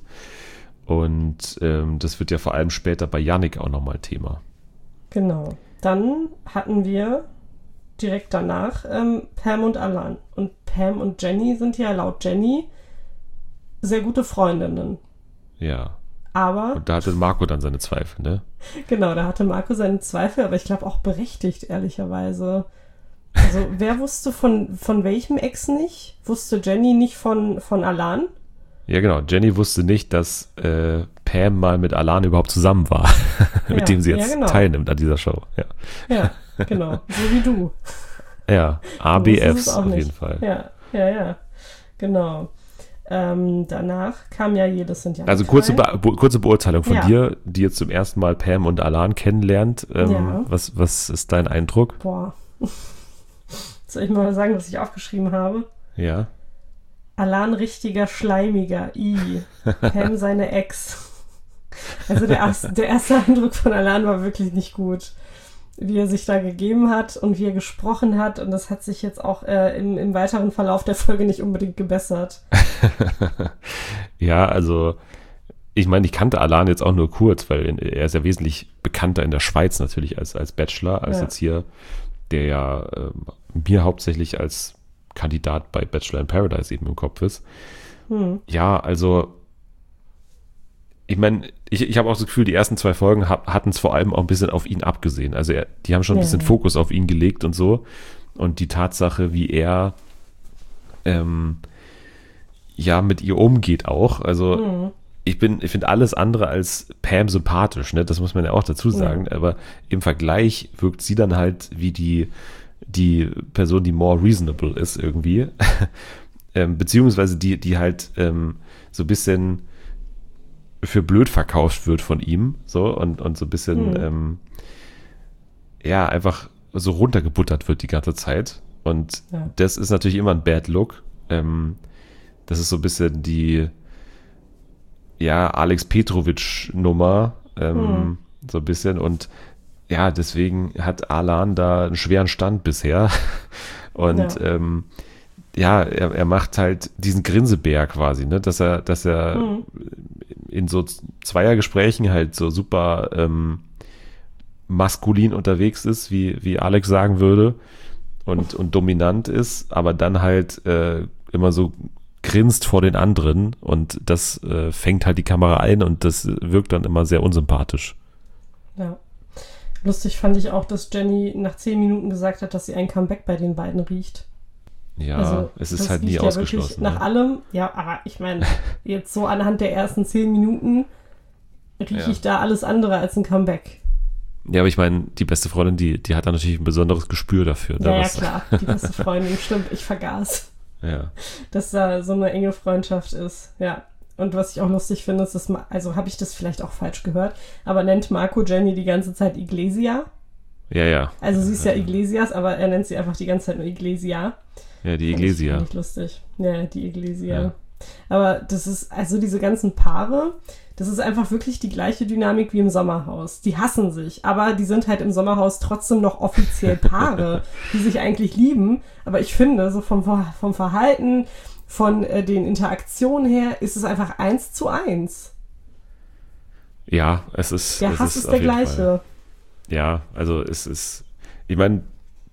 Und das wird ja vor allem später bei Yannick auch nochmal Thema. Genau. Dann hatten wir direkt danach Pam und Alan. Und Pam und Jenny sind ja laut Jenny sehr gute Freundinnen. Ja. Aber. Und da hatte Marco dann seine Zweifel, ne? Genau, da hatte Marco seine Zweifel, aber ich glaube auch berechtigt, ehrlicherweise. Also, wer wusste von welchem Ex nicht? Wusste Jenny nicht von Alan? Ja, genau. Jenny wusste nicht, dass Pam mal mit Alan überhaupt zusammen war, mit dem sie jetzt teilnimmt an dieser Show. Ja, genau. So wie du. Ja, ABFs auf jeden Fall. Ja. Genau. Danach kam ja jedes sind ja. Also kurze Beurteilung von dir, die jetzt zum ersten Mal Pam und Alan kennenlernt. Was ist dein Eindruck? Boah. Soll ich mal sagen, was ich aufgeschrieben habe? Ja. Alan richtiger Schleimiger. Pam seine Ex. Also der erste Eindruck von Alan war wirklich nicht gut. Wie er sich da gegeben hat und wie er gesprochen hat. Und das hat sich jetzt auch im weiteren Verlauf der Folge nicht unbedingt gebessert. Ja, also ich meine, ich kannte Alan jetzt auch nur kurz, weil er ist ja wesentlich bekannter in der Schweiz natürlich als Bachelor, als jetzt hier, der ja mir hauptsächlich als Kandidat bei Bachelor in Paradise eben im Kopf ist. Ja, also ich meine, ich habe auch das Gefühl, die ersten 2 Folgen hatten es vor allem auch ein bisschen auf ihn abgesehen. Also die haben schon ein bisschen Fokus auf ihn gelegt und so. Und die Tatsache, wie er mit ihr umgeht auch. Also ich finde alles andere als Pam sympathisch, ne? Das muss man ja auch dazu sagen. Aber im Vergleich wirkt sie dann halt wie die Person, die more reasonable ist irgendwie. Beziehungsweise die halt so ein bisschen für blöd verkauft wird von ihm, so und so ein bisschen einfach so runtergebuttert wird die ganze Zeit. Und das ist natürlich immer ein Bad Look. Das ist so ein bisschen die Alex Petrovic-Nummer, so ein bisschen. Und deswegen hat Alan da einen schweren Stand bisher. Und er macht halt diesen Grinseberg quasi, ne? Dass er in so Zweiergesprächen halt so super maskulin unterwegs ist, wie Alex sagen würde, und dominant ist, aber dann halt immer so grinst vor den anderen und das fängt halt die Kamera ein und das wirkt dann immer sehr unsympathisch. Ja. Lustig fand ich auch, dass Jenny nach 10 Minuten gesagt hat, dass sie ein Comeback bei den beiden riecht. Ja, also, es ist halt nie ausgeschlossen. Nach allem, aber ich meine, jetzt so anhand der ersten 10 Minuten rieche ich da alles andere als ein Comeback. Ja, aber ich meine, die beste Freundin, die hat da natürlich ein besonderes Gespür dafür. Ja, klar, die beste Freundin, stimmt, ich vergaß. Ja. Dass da so eine enge Freundschaft ist, ja. Und was ich auch lustig finde, ist, also habe ich das vielleicht auch falsch gehört, aber nennt Marco Jenny die ganze Zeit Iglesia? Ja. Also sie ist ja Iglesias, aber er nennt sie einfach die ganze Zeit nur Iglesia. Ja, die Iglesia. Finde ich lustig. Ja, die Iglesia. Ja. Aber das ist, also diese ganzen Paare, das ist einfach wirklich die gleiche Dynamik wie im Sommerhaus. Die hassen sich, aber die sind halt im Sommerhaus trotzdem noch offiziell Paare, die sich eigentlich lieben. Aber ich finde, so vom Verhalten, von den Interaktionen her, ist es einfach 1:1. Ja, es ist. Der Hass ist der gleiche. Fall. Ja, also es ist, ich meine,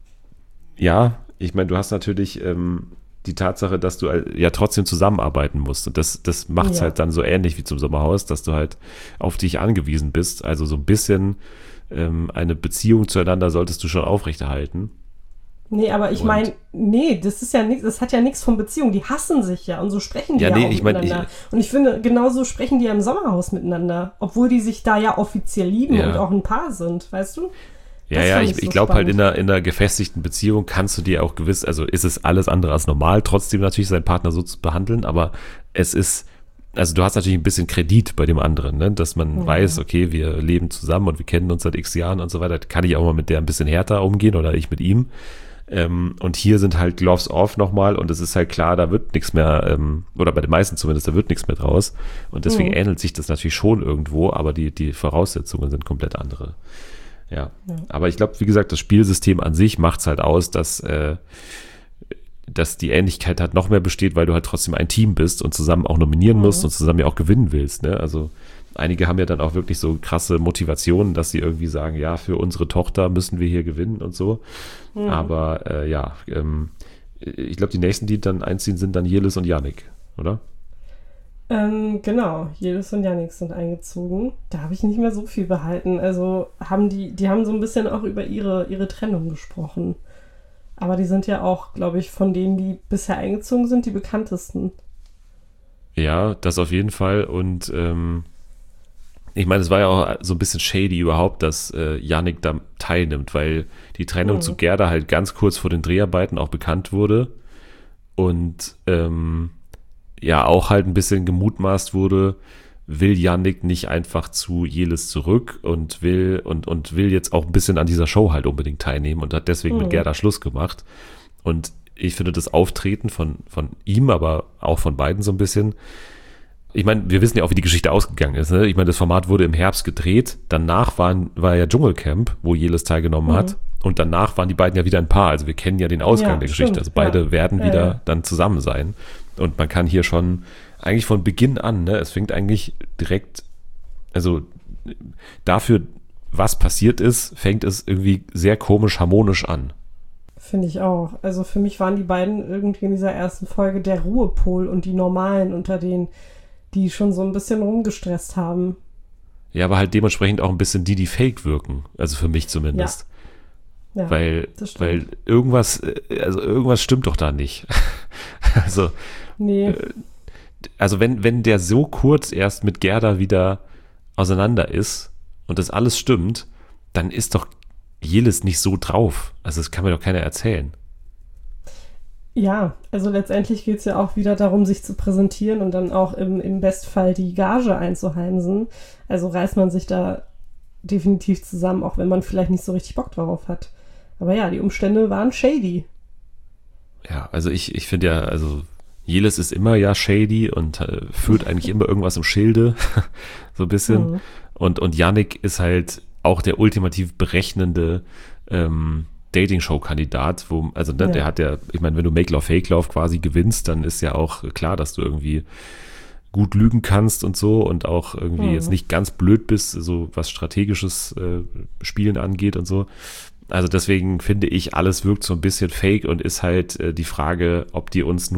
du hast natürlich die Tatsache, dass du ja trotzdem zusammenarbeiten musst. Und das macht es halt dann so ähnlich wie zum Sommerhaus, dass du halt auf dich angewiesen bist. Also so ein bisschen eine Beziehung zueinander solltest du schon aufrechterhalten. Nee, aber ich meine, das ist ja nichts, das hat ja nichts von Beziehung. Die hassen sich ja und so sprechen die ja auch miteinander. Und ich finde, genauso sprechen die ja im Sommerhaus miteinander, obwohl die sich da ja offiziell lieben und auch ein Paar sind, weißt du? Ja, ich glaube halt in einer gefestigten Beziehung kannst du dir auch also ist es alles andere als normal, trotzdem natürlich seinen Partner so zu behandeln, aber es ist, also du hast natürlich ein bisschen Kredit bei dem anderen, ne? Dass man weiß, okay, wir leben zusammen und wir kennen uns seit x Jahren und so weiter, kann ich auch mal mit der ein bisschen härter umgehen oder ich mit ihm. Und hier sind halt Gloves off nochmal und es ist halt klar, da wird nichts mehr, oder bei den meisten zumindest, da wird nichts mehr draus. Und deswegen ähnelt sich das natürlich schon irgendwo, aber die Voraussetzungen sind komplett andere. Ja. Aber ich glaube, wie gesagt, das Spielsystem an sich macht es halt aus, dass die Ähnlichkeit halt noch mehr besteht, weil du halt trotzdem ein Team bist und zusammen auch nominieren musst und zusammen ja auch gewinnen willst. Ne? Also einige haben ja dann auch wirklich so krasse Motivationen, dass sie irgendwie sagen, ja, für unsere Tochter müssen wir hier gewinnen und so. Aber ich glaube, die nächsten, die dann einziehen, sind dann Jelis und Yannick, oder? Genau, Jelis und Yannick sind eingezogen. Da habe ich nicht mehr so viel behalten. Also die haben so ein bisschen auch über ihre Trennung gesprochen. Aber die sind ja auch, glaube ich, von denen, die bisher eingezogen sind, die bekanntesten. Ja, das auf jeden Fall. Und ich meine, es war ja auch so ein bisschen shady überhaupt, dass Yannick da teilnimmt, weil die Trennung zu Gerda halt ganz kurz vor den Dreharbeiten auch bekannt wurde. Und ja, auch halt ein bisschen gemutmaßt wurde, will Yannick nicht einfach zu Jelis zurück und will jetzt auch ein bisschen an dieser Show halt unbedingt teilnehmen und hat deswegen mit Gerda Schluss gemacht. Und ich finde das Auftreten von ihm, aber auch von beiden so ein bisschen, ich meine, wir wissen ja auch, wie die Geschichte ausgegangen ist. Ne? Ich meine, das Format wurde im Herbst gedreht, danach war ja Dschungelcamp, wo Jelis teilgenommen hat. Und danach waren die beiden ja wieder ein Paar. Also wir kennen ja den Ausgang der Geschichte. Also beide werden wieder dann zusammen sein. Und man kann hier schon eigentlich von Beginn an, ne, es fängt eigentlich direkt, also dafür, was passiert ist, fängt es irgendwie sehr komisch harmonisch an. Finde ich auch. Also für mich waren die beiden irgendwie in dieser ersten Folge der Ruhepol und die Normalen unter denen, die schon so ein bisschen rumgestresst haben. Ja, aber halt dementsprechend auch ein bisschen die fake wirken. Also für mich zumindest. Ja, weil irgendwas stimmt doch da nicht. Also, also wenn der so kurz erst mit Gerda wieder auseinander ist und das alles stimmt, dann ist doch Jelis nicht so drauf. Also das kann mir doch keiner erzählen. Ja, also letztendlich geht es ja auch wieder darum, sich zu präsentieren und dann auch im Bestfall die Gage einzuheimsen. Also reißt man sich da definitiv zusammen, auch wenn man vielleicht nicht so richtig Bock drauf hat. Aber ja, die Umstände waren shady. Ja, also ich finde ja, also Jelis ist immer ja shady und führt eigentlich immer irgendwas im Schilde, so ein bisschen. Und Yannick ist halt auch der ultimativ berechnende Dating-Show-Kandidat, der hat ja, ich meine, wenn du Make Love, Fake Love quasi gewinnst, dann ist ja auch klar, dass du irgendwie gut lügen kannst und so und auch irgendwie jetzt nicht ganz blöd bist, so was strategisches Spielen angeht und so. Also deswegen finde ich, alles wirkt so ein bisschen fake und ist halt die Frage, ob die uns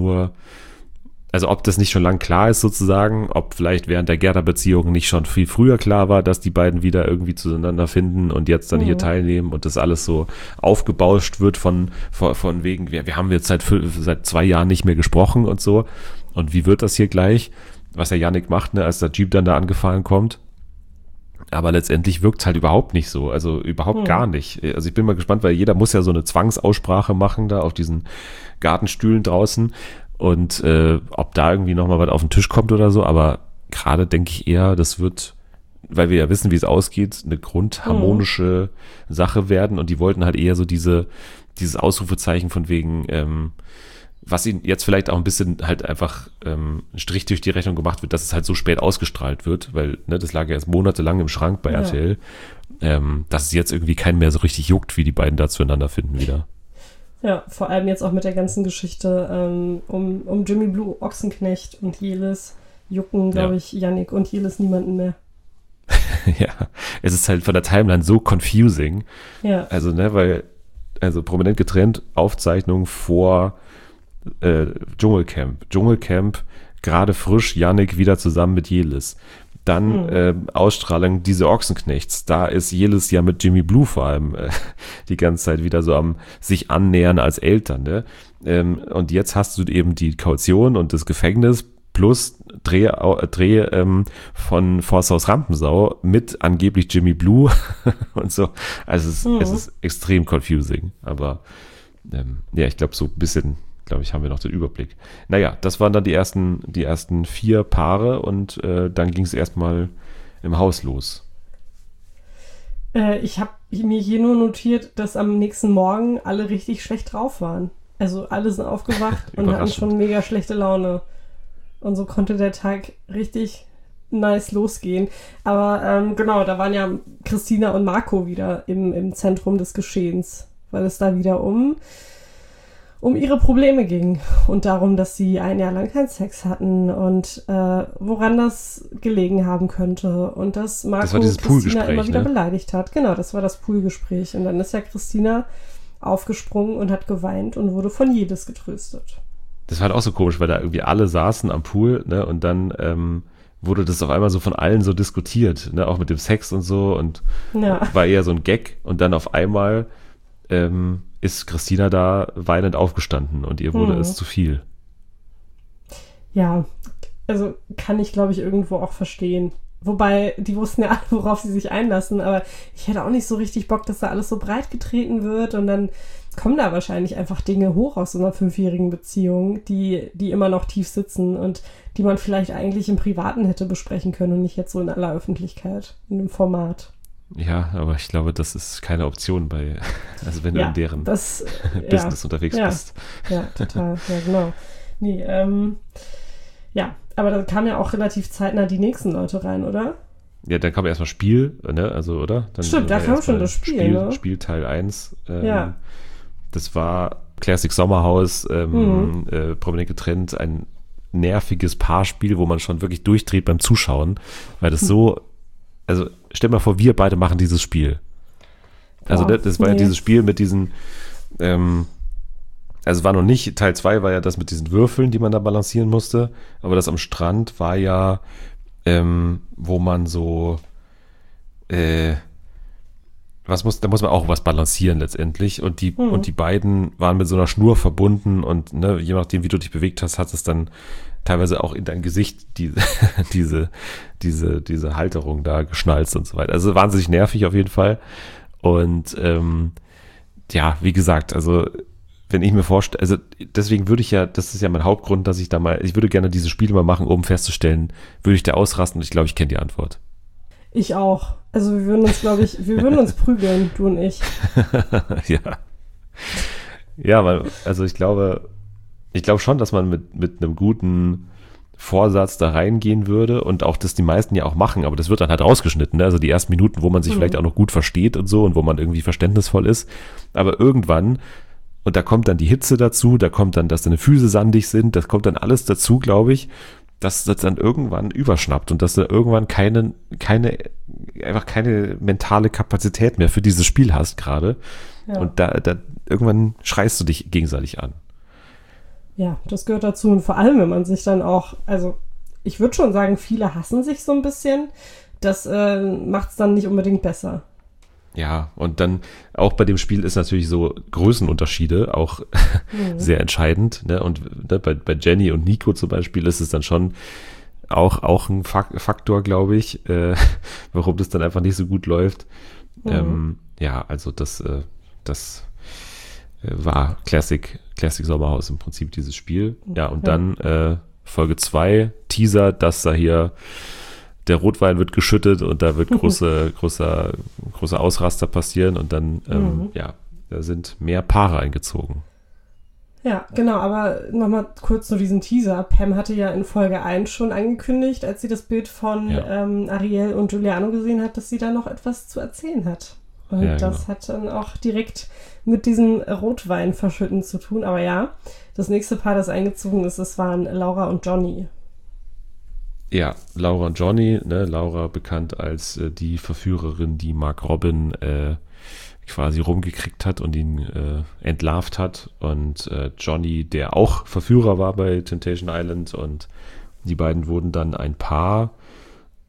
ob das nicht schon lang klar ist sozusagen, ob vielleicht während der Gerda-Beziehung nicht schon viel früher klar war, dass die beiden wieder irgendwie zueinander finden und jetzt dann hier teilnehmen und das alles so aufgebauscht wird von wegen, wir haben jetzt seit 2 Jahren nicht mehr gesprochen und so. Und wie wird das hier gleich? Was der Yannick macht, ne, als der Jeep dann da angefahren kommt. Aber letztendlich wirkt es halt überhaupt nicht so, also überhaupt gar nicht. Also ich bin mal gespannt, weil jeder muss ja so eine Zwangsaussprache machen da auf diesen Gartenstühlen draußen und ob da irgendwie nochmal was auf den Tisch kommt oder so, aber gerade denke ich eher, das wird, weil wir ja wissen, wie es ausgeht, eine grundharmonische Sache werden und die wollten halt eher so dieses Ausrufezeichen von wegen, was ihnen jetzt vielleicht auch ein bisschen halt einfach ein Strich durch die Rechnung gemacht wird, dass es halt so spät ausgestrahlt wird, weil das lag ja erst monatelang im Schrank bei RTL, dass es jetzt irgendwie keinen mehr so richtig juckt, wie die beiden da zueinander finden wieder. Ja, vor allem jetzt auch mit der ganzen Geschichte um Jimmy Blue, Ochsenknecht und Jelis jucken, glaube ich, Yannick und Jelis niemanden mehr. Ja, es ist halt von der Timeline so confusing. Ja. Also, prominent getrennt, Aufzeichnung vor Dschungelcamp, gerade frisch, Yannick wieder zusammen mit Jelis. Dann Ausstrahlung Diese Ochsenknechts. Da ist jedes Jahr mit Jimmy Blue vor allem die ganze Zeit wieder so am sich annähern als Eltern. Ne? Und jetzt hast du eben die Kaution und das Gefängnis plus Dreh von Forsthaus Rampensau mit angeblich Jimmy Blue und so. Also es ist extrem confusing. Aber ja, ich glaube, so ein bisschen, glaube ich, haben wir noch den Überblick. Naja, das waren dann die ersten 4 Paare und dann ging es erstmal im Haus los. Ich habe mir hier nur notiert, dass am nächsten Morgen alle richtig schlecht drauf waren. Also alle sind aufgewacht und hatten schon mega schlechte Laune. Und so konnte der Tag richtig nice losgehen. Aber genau, da waren ja Christina und Marco wieder im Zentrum des Geschehens, weil es da wieder um ihre Probleme ging und darum, dass sie ein Jahr lang keinen Sex hatten und woran das gelegen haben könnte und dass Marco Christina immer wieder beleidigt hat. Genau, das war das Poolgespräch. Und dann ist ja Christina aufgesprungen und hat geweint und wurde von jedes getröstet. Das war halt auch so komisch, weil da irgendwie alle saßen am Pool, ne, und dann wurde das auf einmal so von allen so diskutiert, ne, auch mit dem Sex und so und war eher so ein Gag und dann auf einmal ist Christina da weinend aufgestanden und ihr wurde es zu viel. Ja, also kann ich, glaube ich, irgendwo auch verstehen. Wobei, die wussten ja alle, worauf sie sich einlassen, aber ich hätte auch nicht so richtig Bock, dass da alles so breit getreten wird und dann kommen da wahrscheinlich einfach Dinge hoch aus so einer 5-jährigen Beziehung, die immer noch tief sitzen und die man vielleicht eigentlich im Privaten hätte besprechen können und nicht jetzt so in aller Öffentlichkeit, in dem Format. Ja, aber ich glaube, das ist keine Option also wenn du in deren Business unterwegs bist. Ja, total, ja genau. Nee, ja, aber da kamen ja auch relativ zeitnah die nächsten Leute rein, oder? Ja, dann kam erstmal Spiel, ne, also, oder? Dann stimmt, da kam schon das Spiel, ne? Spiel Teil 1. Ja. Das war Classic Sommerhaus, prominent getrennt, ein nerviges Paarspiel, wo man schon wirklich durchdreht beim Zuschauen, weil das so, also stell mal vor, wir beide machen dieses Spiel. Also das war ja dieses Spiel mit diesen, also war noch nicht, Teil 2 war ja das mit diesen Würfeln, die man da balancieren musste, aber das am Strand war ja, wo man so, da muss man auch was balancieren letztendlich und die beiden waren mit so einer Schnur verbunden und ne, je nachdem, wie du dich bewegt hast, hat es dann teilweise auch in dein Gesicht diese Halterung da geschnalzt und so weiter. Also wahnsinnig nervig auf jeden Fall und ja, wie gesagt, also wenn ich mir vorstelle, also deswegen würde ich ja, das ist ja mein Hauptgrund, dass ich würde gerne diese Spiele mal machen, um festzustellen, würde ich da ausrasten und ich glaube, ich kenne die Antwort. Ich auch. Also wir würden uns, glaube ich, prügeln, du und ich. Ja. Ja, weil, also ich glaube schon, dass man mit einem guten Vorsatz da reingehen würde und auch, dass die meisten ja auch machen, aber das wird dann halt rausgeschnitten, ne? Also die ersten Minuten, wo man sich vielleicht auch noch gut versteht und so und wo man irgendwie verständnisvoll ist, aber irgendwann, und da kommt dann die Hitze dazu, da kommt dann, dass deine Füße sandig sind, das kommt dann alles dazu, glaube ich, dass das dann irgendwann überschnappt und dass du irgendwann keine mentale Kapazität mehr für dieses Spiel hast gerade. Ja. Und da irgendwann schreist du dich gegenseitig an. Ja, das gehört dazu. Und vor allem, wenn man sich dann auch, also ich würde schon sagen, viele hassen sich so ein bisschen. Das macht es dann nicht unbedingt besser. Ja, und dann auch bei dem Spiel ist natürlich so Größenunterschiede auch sehr entscheidend. Ne? Und ne, bei Jenny und Nico zum Beispiel ist es dann schon auch ein Faktor, glaube ich, warum das dann einfach nicht so gut läuft. Ja, also das war Classic Sommerhaus im Prinzip, dieses Spiel. Ja, und dann Folge 2, Teaser, dass da hier der Rotwein wird geschüttet und da wird große Ausraster passieren und dann, ja, da sind mehr Paare eingezogen. Ja, genau, aber nochmal kurz zu diesem Teaser. Pam hatte ja in Folge 1 schon angekündigt, als sie das Bild von Ariel und Giuliano gesehen hat, dass sie da noch etwas zu erzählen hat. Und ja, das hat dann auch direkt mit diesem Rotwein-Verschütten zu tun. Aber ja, das nächste Paar, das eingezogen ist, das waren Laura und Johnny. Ja, Laura und Johnny, ne? Laura bekannt als die Verführerin, die Mark Robin quasi rumgekriegt hat und ihn entlarvt hat. Und Johnny, der auch Verführer war bei Temptation Island. Und die beiden wurden dann ein Paar.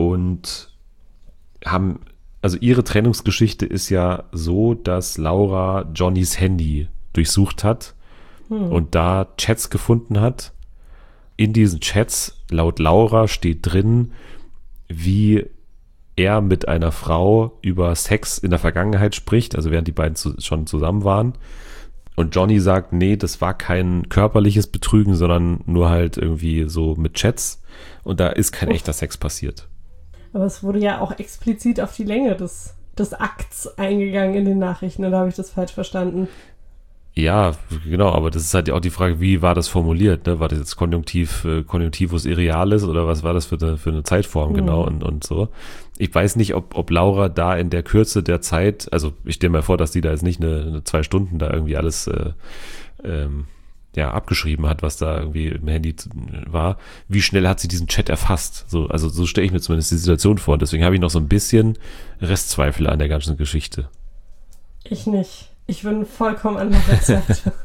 und haben, also ihre Trennungsgeschichte ist ja so, dass Laura Johnnys Handy durchsucht hat und da Chats gefunden hat. In diesen Chats, laut Laura, steht drin, wie er mit einer Frau über Sex in der Vergangenheit spricht, also während die beiden schon zusammen waren. Und Johnny sagt, nee, das war kein körperliches Betrügen, sondern nur halt irgendwie so mit Chats. Und da ist kein echter Sex passiert. Aber es wurde ja auch explizit auf die Länge des Akts eingegangen in den Nachrichten, oder habe ich das falsch verstanden? Ja, genau, aber das ist halt auch die Frage, wie war das formuliert, ne? War das jetzt Konjunktivus Irrealis oder was war das für eine Zeitform genau und so. Ich weiß nicht, ob Laura da in der Kürze der Zeit, also ich stelle mir vor, dass die da jetzt nicht eine 2 Stunden da irgendwie alles abgeschrieben hat, was da irgendwie im Handy war. Wie schnell hat sie diesen Chat erfasst? Also so stelle ich mir zumindest die Situation vor. Deswegen habe ich noch so ein bisschen Restzweifel an der ganzen Geschichte. Ich nicht. Ich bin vollkommen an der Seite.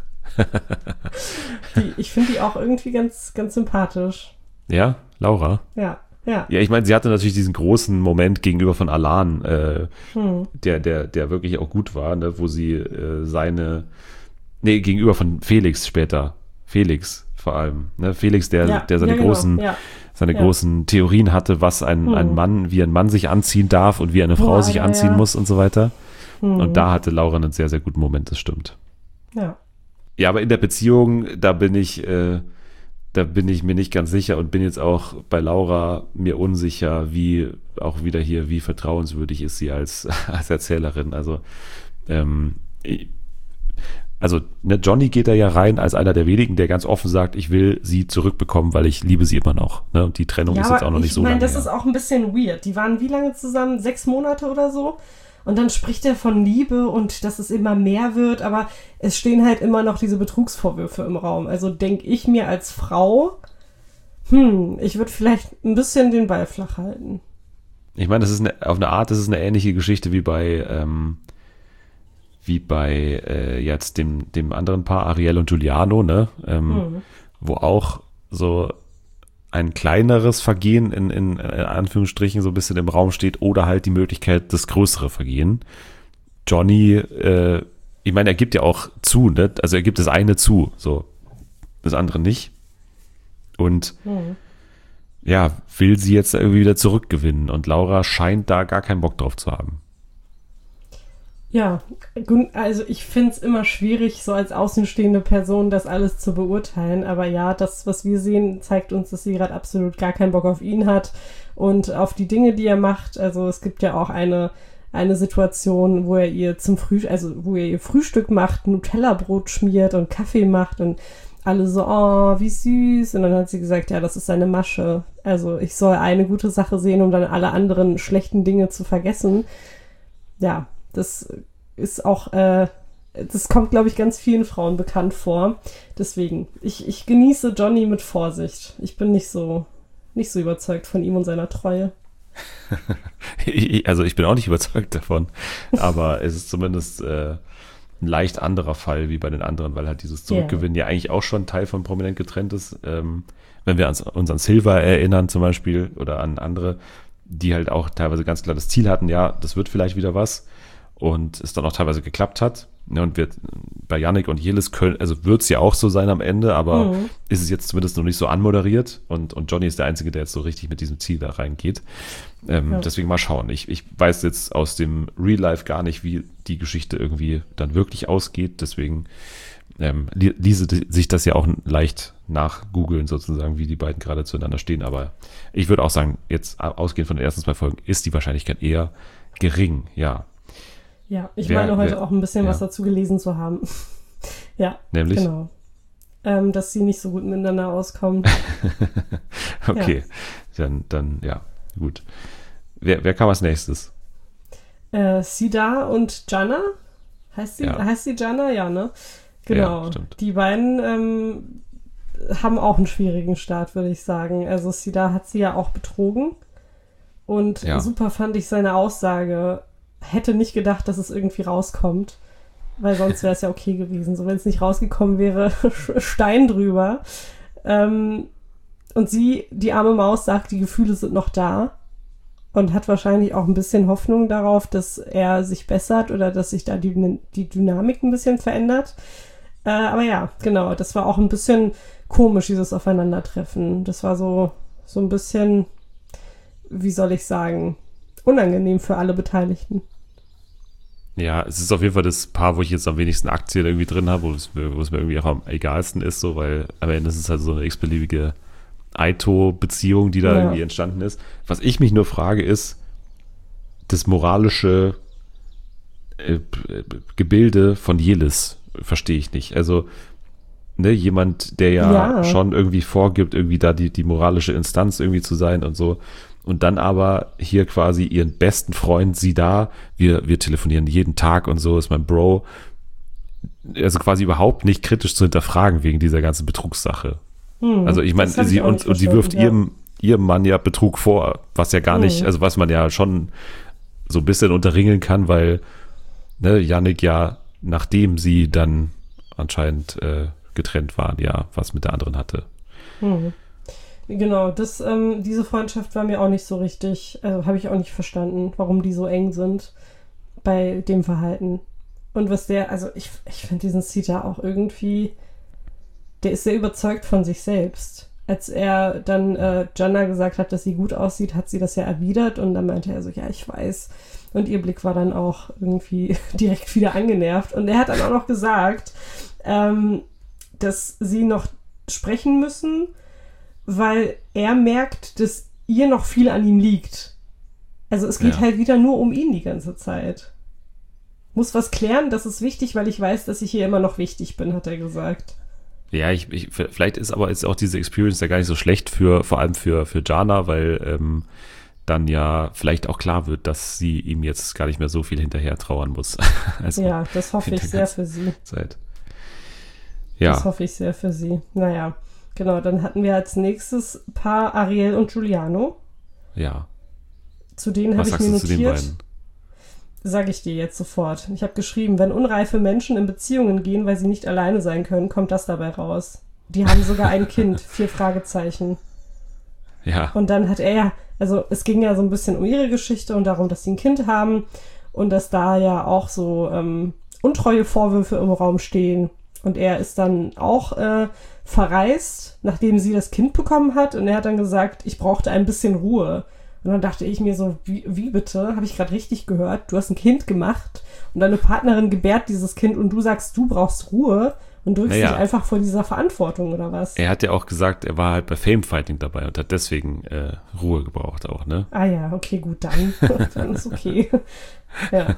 Ich finde die auch irgendwie ganz, ganz sympathisch. Ja, Laura? Ja. Ja, ich meine, sie hatte natürlich diesen großen Moment gegenüber von Alan, der wirklich auch gut war, ne, wo sie gegenüber von Felix später. Felix vor allem. Ne? Felix, der seine großen Theorien hatte, was ein Mann, wie ein Mann sich anziehen darf und wie eine Frau sich anziehen muss und so weiter. Und da hatte Laura einen sehr, sehr guten Moment, das stimmt. Ja. Ja, aber in der Beziehung, da bin ich mir nicht ganz sicher und bin jetzt auch bei Laura mir unsicher, wie vertrauenswürdig ist sie als Erzählerin. Also, Johnny geht da ja rein als einer der wenigen, der ganz offen sagt, ich will sie zurückbekommen, weil ich liebe sie immer noch. Ne? Und die Trennung ist jetzt auch noch nicht so lange. Ich meine, das ist auch ein bisschen weird. Die waren wie lange zusammen? 6 Monate oder so? Und dann spricht er von Liebe und dass es immer mehr wird, aber es stehen halt immer noch diese Betrugsvorwürfe im Raum. Also denke ich mir als Frau, ich würde vielleicht ein bisschen den Ball flach halten. Ich meine, auf eine Art, das ist eine ähnliche Geschichte wie bei jetzt dem anderen Paar, Ariel und Giuliano, ne? Wo auch so ein kleineres Vergehen in Anführungsstrichen so ein bisschen im Raum steht oder halt die Möglichkeit, das größere Vergehen. Johnny, ich meine, er gibt ja auch zu, ne? Also er gibt das eine zu, so das andere nicht. Und will sie jetzt irgendwie wieder zurückgewinnen und Laura scheint da gar keinen Bock drauf zu haben. Ja, also ich finde es immer schwierig, so als außenstehende Person das alles zu beurteilen. Aber ja, das, was wir sehen, zeigt uns, dass sie gerade absolut gar keinen Bock auf ihn hat und auf die Dinge, die er macht. Also es gibt ja auch eine Situation, wo er ihr wo er ihr Frühstück macht, Nutella-Brot schmiert und Kaffee macht und alle so, oh, wie süß. Und dann hat sie gesagt, ja, das ist seine Masche. Also ich soll eine gute Sache sehen, um dann alle anderen schlechten Dinge zu vergessen. Ja, das ist auch, das kommt, glaube ich, ganz vielen Frauen bekannt vor. Deswegen, ich genieße Johnny mit Vorsicht. Ich bin nicht so überzeugt von ihm und seiner Treue. Also ich bin auch nicht überzeugt davon, aber es ist zumindest ein leicht anderer Fall wie bei den anderen, weil halt dieses Zurückgewinnen ja eigentlich auch schon Teil von Prominent getrennt ist. Wenn wir uns an Silva erinnern zum Beispiel oder an andere, die halt auch teilweise ganz klar das Ziel hatten, ja, das wird vielleicht wieder was und es dann auch teilweise geklappt hat. Ja, und bei Yannick und Yildiz wird es ja auch so sein am Ende, aber ist es jetzt zumindest noch nicht so anmoderiert und Johnny ist der Einzige, der jetzt so richtig mit diesem Ziel da reingeht. Deswegen mal schauen. Ich weiß jetzt aus dem Real Life gar nicht, wie die Geschichte irgendwie dann wirklich ausgeht, deswegen ließe sich das ja auch leicht nachgoogeln sozusagen, wie die beiden gerade zueinander stehen, aber ich würde auch sagen, jetzt ausgehend von den ersten 2 Folgen ist die Wahrscheinlichkeit eher gering, ja. Ja, ich meine heute auch ein bisschen was dazu gelesen zu haben. Ja, nämlich? Genau. Dass sie nicht so gut miteinander auskommen. Okay, dann ja, gut. Wer kam als nächstes? Sida und Jana? Heißt sie Jana? Ja, ne? Genau. Ja, stimmt. Die beiden haben auch einen schwierigen Start, würde ich sagen. Also Sida hat sie ja auch betrogen. Und super fand ich seine Aussage. Hätte nicht gedacht, dass es irgendwie rauskommt, weil sonst wäre es ja okay gewesen. So, wenn es nicht rausgekommen wäre, Stein drüber. Und sie, die arme Maus, sagt, die Gefühle sind noch da. und hat wahrscheinlich auch ein bisschen Hoffnung darauf, dass er sich bessert oder dass sich da die Dynamik ein bisschen verändert. Aber ja, genau, das war auch ein bisschen komisch, dieses Aufeinandertreffen. Das war so ein bisschen, wie soll ich sagen, unangenehm für alle Beteiligten. Ja, es ist auf jeden Fall das Paar, wo ich jetzt am wenigsten Aktien irgendwie drin habe, wo es mir irgendwie auch am egalsten ist, so, weil am Ende ist es halt so eine x-beliebige Aito-Beziehung, die da irgendwie entstanden ist. Was ich mich nur frage, ist das moralische Gebilde von Jelis. Verstehe ich nicht. Also, ne, jemand, der ja schon irgendwie vorgibt, irgendwie da die moralische Instanz irgendwie zu sein und so. Und dann aber hier quasi ihren besten Freund, sie da, wir telefonieren jeden Tag und so, ist mein Bro. Also quasi überhaupt nicht kritisch zu hinterfragen wegen dieser ganzen Betrugssache. Also ich meine, sie wirft ihrem Mann ja Betrug vor, was ja gar nicht, also was man ja schon so ein bisschen unterringeln kann, weil ne, Yannick ja, nachdem sie dann anscheinend getrennt waren, ja, was mit der anderen hatte. Genau, diese Freundschaft war mir auch nicht so richtig, habe ich auch nicht verstanden, warum die so eng sind bei dem Verhalten. Und was ich finde diesen Sita auch irgendwie, der ist sehr überzeugt von sich selbst. Als er dann Jana gesagt hat, dass sie gut aussieht, hat sie das ja erwidert und dann meinte er so, ja, ich weiß. Und ihr Blick war dann auch irgendwie direkt wieder angenervt. Und er hat dann auch noch gesagt, dass sie noch sprechen müssen, weil er merkt, dass ihr noch viel an ihm liegt. Also es geht halt wieder nur um ihn die ganze Zeit. Muss was klären, das ist wichtig, weil ich weiß, dass ich hier immer noch wichtig bin, hat er gesagt. Ja, vielleicht ist aber jetzt auch diese Experience ja gar nicht so schlecht vor allem für Jana, weil dann ja vielleicht auch klar wird, dass sie ihm jetzt gar nicht mehr so viel hinterher trauern muss. Also ja, das hoffe ich sehr für sie. Ja. Das hoffe ich sehr für sie. Naja, genau, dann hatten wir als nächstes Paar Ariel und Giuliano. Ja. Zu denen habe ich mir Was sagst du zu den notiert. beiden? Sage ich dir jetzt sofort. Ich habe geschrieben, wenn unreife Menschen in Beziehungen gehen, weil sie nicht alleine sein können, kommt das dabei raus. Die haben sogar ein Kind, 4 Fragezeichen. Ja. Und dann hat er, also es ging ja so ein bisschen um ihre Geschichte und darum, dass sie ein Kind haben und dass da ja auch so Untreue-Vorwürfe im Raum stehen. Und er ist dann auch verreist, nachdem sie das Kind bekommen hat. Und er hat dann gesagt, ich brauchte ein bisschen Ruhe. Und dann dachte ich mir so, wie bitte? Habe ich gerade richtig gehört? Du hast ein Kind gemacht und deine Partnerin gebärt dieses Kind und du sagst, du brauchst Ruhe und drückst dich einfach vor dieser Verantwortung oder was? Er hat ja auch gesagt, er war halt bei Famefighting dabei und hat deswegen Ruhe gebraucht auch, ne? Ah ja, okay, gut, dann ist okay. Ja.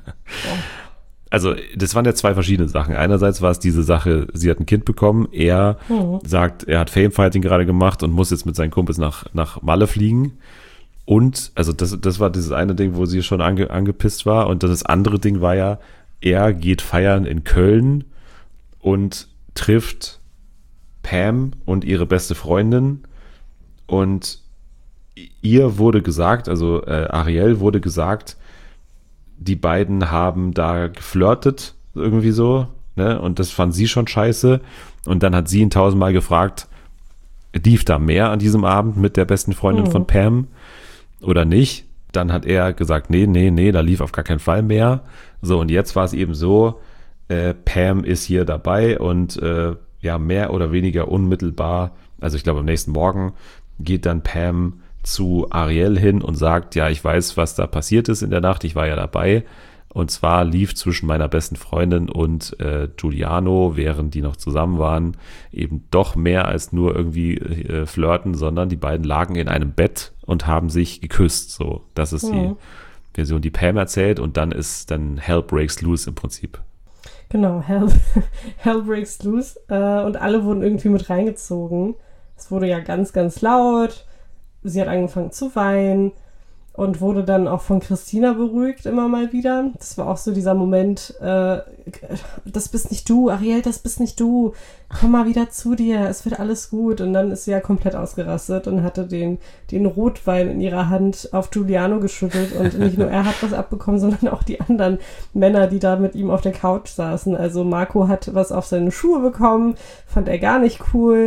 Also das waren ja 2 verschiedene Sachen. Einerseits war es diese Sache, sie hat ein Kind bekommen, er sagt, er hat Famefighting gerade gemacht und muss jetzt mit seinen Kumpels nach Malle fliegen. Und, also das war dieses eine Ding, wo sie schon angepisst war. Und das andere Ding war ja, er geht feiern in Köln und trifft Pam und ihre beste Freundin. Und ihr wurde gesagt, also Ariel wurde gesagt, die beiden haben da geflirtet, irgendwie so. Ne? Und das fand sie schon scheiße. Und dann hat sie ihn 1000-mal gefragt, lief da mehr an diesem Abend mit der besten Freundin von Pam oder nicht? Dann hat er gesagt, nee, da lief auf gar keinen Fall mehr. So, und jetzt war es eben so, Pam ist hier dabei und ja, mehr oder weniger unmittelbar, also ich glaube am nächsten Morgen geht dann Pam zu Ariel hin und sagt, ja, ich weiß, was da passiert ist in der Nacht, ich war ja dabei. Und zwar lief zwischen meiner besten Freundin und Giuliano, während die noch zusammen waren, eben doch mehr als nur irgendwie flirten, sondern die beiden lagen in einem Bett und haben sich geküsst. So, das ist die Version, die Pam erzählt. Und dann ist dann Hell Breaks Loose im Prinzip. Genau, Hell Breaks Loose. Und alle wurden irgendwie mit reingezogen. Es wurde ja ganz, ganz laut. Sie hat angefangen zu weinen. Und wurde dann auch von Christina beruhigt immer mal wieder. Das war auch so dieser Moment, das bist nicht du, Ariel, das bist nicht du. Komm mal wieder zu dir, es wird alles gut. Und dann ist sie ja komplett ausgerastet und hatte den Rotwein in ihrer Hand auf Giuliano geschüttet. Und nicht nur er hat was abbekommen, sondern auch die anderen Männer, die da mit ihm auf der Couch saßen. Also Marco hat was auf seine Schuhe bekommen, fand er gar nicht cool.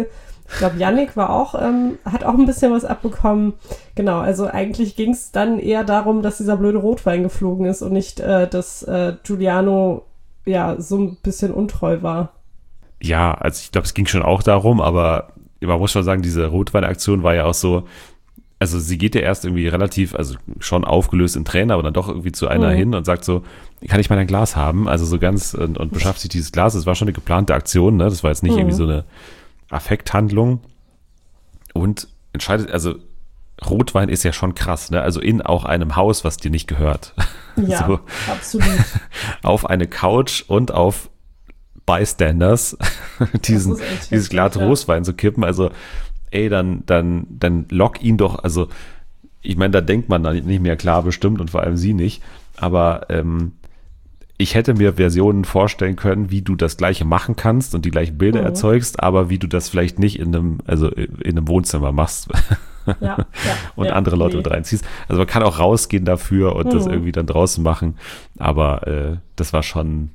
Ich glaube, Yannick war auch, hat auch ein bisschen was abbekommen. Genau, also eigentlich ging es dann eher darum, dass dieser blöde Rotwein geflogen ist und nicht, dass Giuliano ja so ein bisschen untreu war. Ja, also ich glaube, es ging schon auch darum, aber man muss schon sagen, diese Rotweinaktion war ja auch so, also sie geht ja erst irgendwie relativ, also schon aufgelöst in Tränen, aber dann doch irgendwie zu einer hin und sagt so, kann ich mal ein Glas haben? Also so ganz und beschafft sich dieses Glas. Das war schon eine geplante Aktion, ne? Das war jetzt nicht irgendwie so eine Affekthandlung. Und entscheidet, also Rotwein ist ja schon krass, ne? Also in auch einem Haus, was dir nicht gehört. Ja, so, absolut. auf eine Couch und auf Bystanders dieses Glas Rotwein zu kippen. Also ey, dann lock ihn doch, also ich meine, da denkt man dann nicht mehr klar bestimmt und vor allem sie nicht, aber ich hätte mir Versionen vorstellen können, wie du das Gleiche machen kannst und die gleichen Bilder erzeugst, aber wie du das vielleicht nicht in einem Wohnzimmer machst und andere Leute mit reinziehst. Also man kann auch rausgehen dafür und das irgendwie dann draußen machen, aber das war schon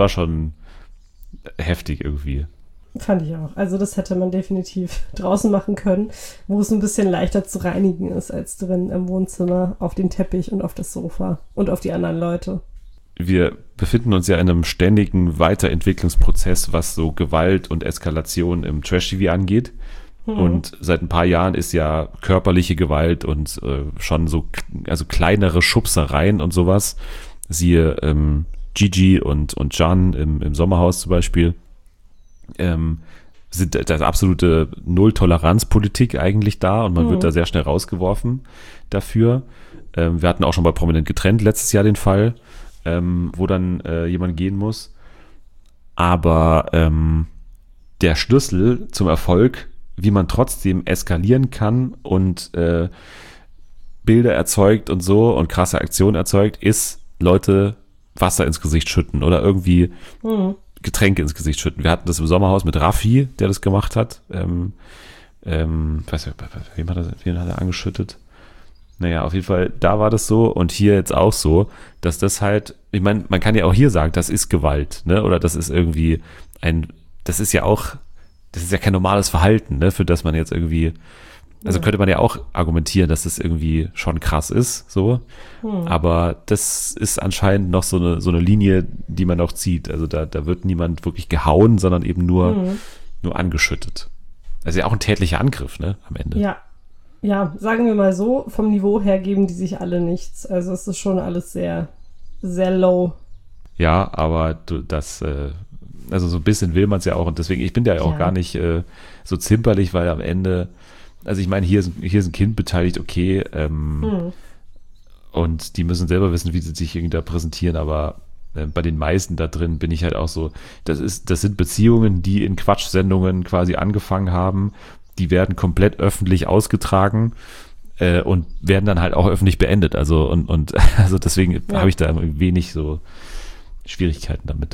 heftig irgendwie. Fand ich auch. Also das hätte man definitiv draußen machen können, wo es ein bisschen leichter zu reinigen ist als drin im Wohnzimmer, auf den Teppich und auf das Sofa und auf die anderen Leute. Wir befinden uns ja in einem ständigen Weiterentwicklungsprozess, was so Gewalt und Eskalation im Trash-TV angeht. Und seit ein paar Jahren ist ja körperliche Gewalt und schon so, also kleinere Schubsereien und sowas. Siehe Gigi und Can im Sommerhaus zum Beispiel. Sind das absolute Null-Toleranz-Politik eigentlich da und man wird da sehr schnell rausgeworfen dafür. Wir hatten auch schon bei Prominent getrennt letztes Jahr den Fall, wo dann jemand gehen muss. Aber der Schlüssel zum Erfolg, wie man trotzdem eskalieren kann und Bilder erzeugt und so und krasse Aktionen erzeugt, ist Leute Wasser ins Gesicht schütten oder irgendwie Getränke ins Gesicht schütten. Wir hatten das im Sommerhaus mit Raffi, der das gemacht hat. Weiß nicht, wen hat er angeschüttet? Naja, auf jeden Fall, da war das so und hier jetzt auch so, dass das halt, ich meine, man kann ja auch hier sagen, das ist Gewalt, ne? Oder das ist irgendwie das ist ja kein normales Verhalten, ne? Für das man jetzt irgendwie, also könnte man ja auch argumentieren, dass das irgendwie schon krass ist, so. Aber das ist anscheinend noch so eine Linie, die man auch zieht. Also da wird niemand wirklich gehauen, sondern eben nur angeschüttet. Also ja auch ein tätlicher Angriff, ne, am Ende. Ja, sagen wir mal so, vom Niveau her geben die sich alle nichts. Also es ist schon alles sehr, sehr low. Ja, aber also so ein bisschen will man es ja auch und deswegen, ich bin ja auch gar nicht so zimperlich, weil am Ende, also ich meine, hier ist ein Kind beteiligt, okay, und die müssen selber wissen, wie sie sich irgendwie da präsentieren, aber bei den meisten da drin bin ich halt auch so, das sind Beziehungen, die in Quatschsendungen quasi angefangen haben, die werden komplett öffentlich ausgetragen und werden dann halt auch öffentlich beendet, also und also deswegen habe ich da wenig so Schwierigkeiten damit.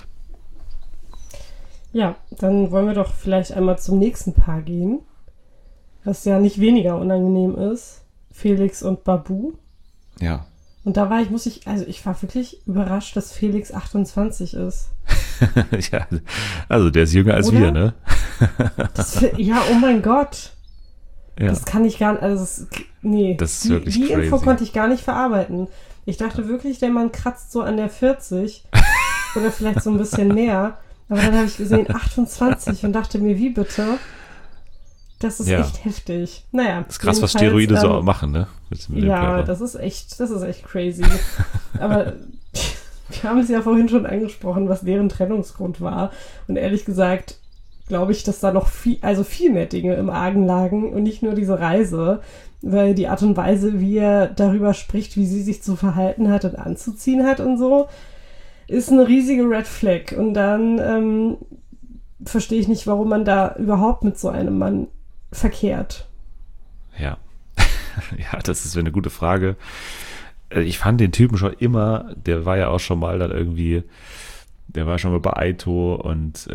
Ja, dann wollen wir doch vielleicht einmal zum nächsten Paar gehen, was ja nicht weniger unangenehm ist. Felix und Babu. Ja. Und da war ich war wirklich überrascht, dass Felix 28 ist. Ja, also der ist jünger als wir, ne? Ja, oh mein Gott. Ja. Das kann ich gar nicht, also nee. Das ist wirklich die crazy. Info konnte ich gar nicht verarbeiten. Ich dachte wirklich, der Mann kratzt so an der 40 oder vielleicht so ein bisschen mehr. Aber dann habe ich gesehen 28 und dachte mir, wie bitte? Das ist echt heftig. Naja. Das ist krass, was Steroide so machen, ne? Ja, das ist echt crazy. Aber wir haben es ja vorhin schon angesprochen, was deren Trennungsgrund war. Und ehrlich gesagt, glaube ich, dass da noch viel mehr Dinge im Argen lagen und nicht nur diese Reise. Weil die Art und Weise, wie er darüber spricht, wie sie sich zu verhalten hat und anzuziehen hat und so, ist eine riesige Red Flag. Und dann verstehe ich nicht, warum man da überhaupt mit so einem Mann verkehrt. Ja. Ja, das ist eine gute Frage. Ich fand den Typen schon immer, der war ja auch schon mal dann irgendwie, der war schon mal bei Aito und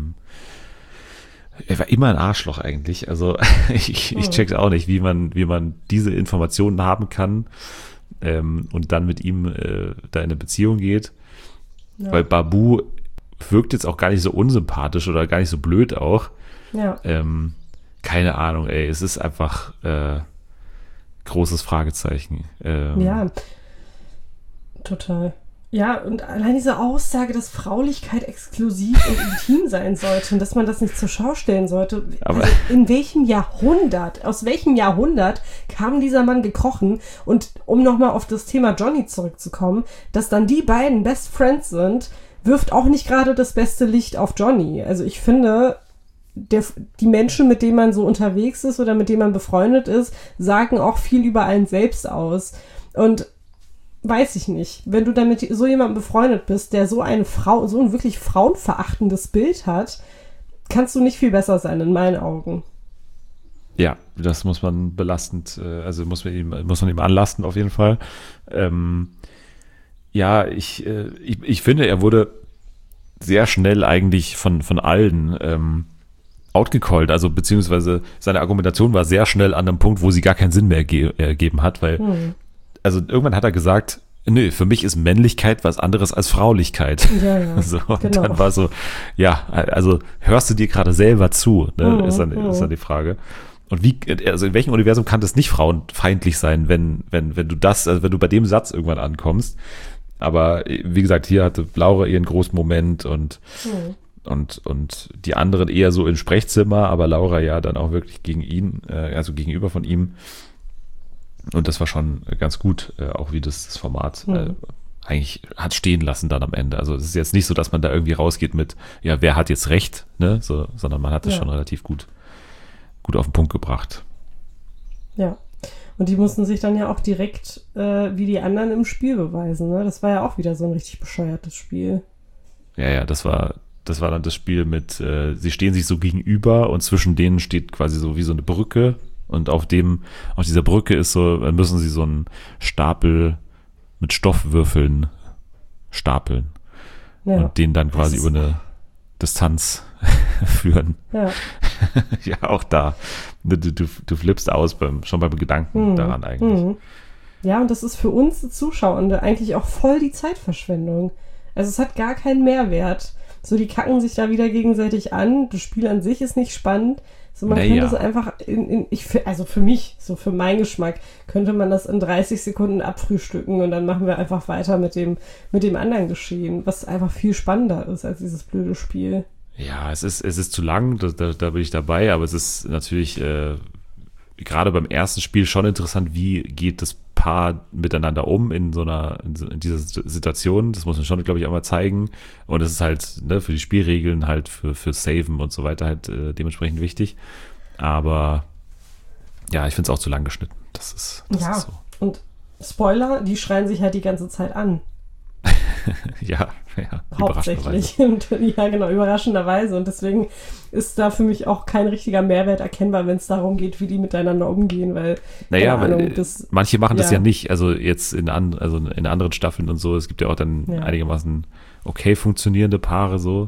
er war immer ein Arschloch eigentlich. Also ich check's auch nicht, wie man diese Informationen haben kann und dann mit ihm da in eine Beziehung geht. Ja. Weil Babu wirkt jetzt auch gar nicht so unsympathisch oder gar nicht so blöd auch. Ja. keine Ahnung, ey. Es ist einfach großes Fragezeichen. Ja, total. Ja, und allein diese Aussage, dass Fraulichkeit exklusiv und intim sein sollte und dass man das nicht zur Schau stellen sollte. Aber- Also aus welchem Jahrhundert kam dieser Mann gekrochen? Und um nochmal auf das Thema Johnny zurückzukommen, dass dann die beiden Best Friends sind, wirft auch nicht gerade das beste Licht auf Johnny. Also ich finde, die Menschen, mit denen man so unterwegs ist oder mit denen man befreundet ist, sagen auch viel über einen selbst aus. Und weiß ich nicht, wenn du dann mit so jemandem befreundet bist, der so ein wirklich frauenverachtendes Bild hat, kannst du nicht viel besser sein, in meinen Augen. Ja, das muss man belastend, also muss man ihm anlasten auf jeden Fall. Ja, ich finde, er wurde sehr schnell eigentlich von allen outgecallt, also beziehungsweise seine Argumentation war sehr schnell an einem Punkt, wo sie gar keinen Sinn mehr ergeben hat, weil also irgendwann hat er gesagt, nö, für mich ist Männlichkeit was anderes als Fraulichkeit. Ja, so, und genau. dann war so, ja, also hörst du dir gerade selber zu, ne? Ist dann die Frage. Und also in welchem Universum kann das nicht frauenfeindlich sein, wenn du bei dem Satz irgendwann ankommst? Aber wie gesagt, hier hatte Laura ihren großen Moment und die anderen eher so im Sprechzimmer, aber Laura ja dann auch wirklich gegen ihn, also gegenüber von ihm. Und das war schon ganz gut, auch wie das Format eigentlich hat stehen lassen dann am Ende. Also es ist jetzt nicht so, dass man da irgendwie rausgeht mit, ja, wer hat jetzt recht, ne? So, sondern man hat das schon relativ gut auf den Punkt gebracht. Ja. Und die mussten sich dann ja auch direkt wie die anderen im Spiel beweisen. Ne? Das war ja auch wieder so ein richtig bescheuertes Spiel. Ja, das war dann das Spiel mit, sie stehen sich so gegenüber und zwischen denen steht quasi so wie so eine Brücke. Und auf dieser Brücke müssen sie so einen Stapel mit Stoffwürfeln stapeln. Ja. Und den dann quasi über eine Distanz führen. Ja. Ja, auch da. Du flippst aus schon beim Gedanken daran eigentlich. Ja, und das ist für uns Zuschauende eigentlich auch voll die Zeitverschwendung. Also es hat gar keinen Mehrwert. So, die kacken sich da wieder gegenseitig an. Das Spiel an sich ist nicht spannend. So, man könnte es einfach also für mich, so für meinen Geschmack, könnte man das in 30 Sekunden abfrühstücken und dann machen wir einfach weiter mit dem anderen Geschehen, was einfach viel spannender ist als dieses blöde Spiel. Ja, es ist zu lang, da bin ich dabei, aber es ist natürlich gerade beim ersten Spiel schon interessant, wie geht das Paar miteinander um in dieser Situation. Das muss man schon, glaube ich, auch mal zeigen. Und es ist halt für die Spielregeln halt für Saven und so weiter halt dementsprechend wichtig. Aber ja, ich finde es auch zu lang geschnitten. Das ist so. Und Spoiler, die schreien sich halt die ganze Zeit an. ja, hauptsächlich. Ja, genau, überraschenderweise. Und deswegen ist da für mich auch kein richtiger Mehrwert erkennbar, wenn es darum geht, wie die miteinander umgehen, weil manche machen das ja nicht. Also jetzt in anderen Staffeln und so, es gibt ja auch dann einigermaßen okay funktionierende Paare so.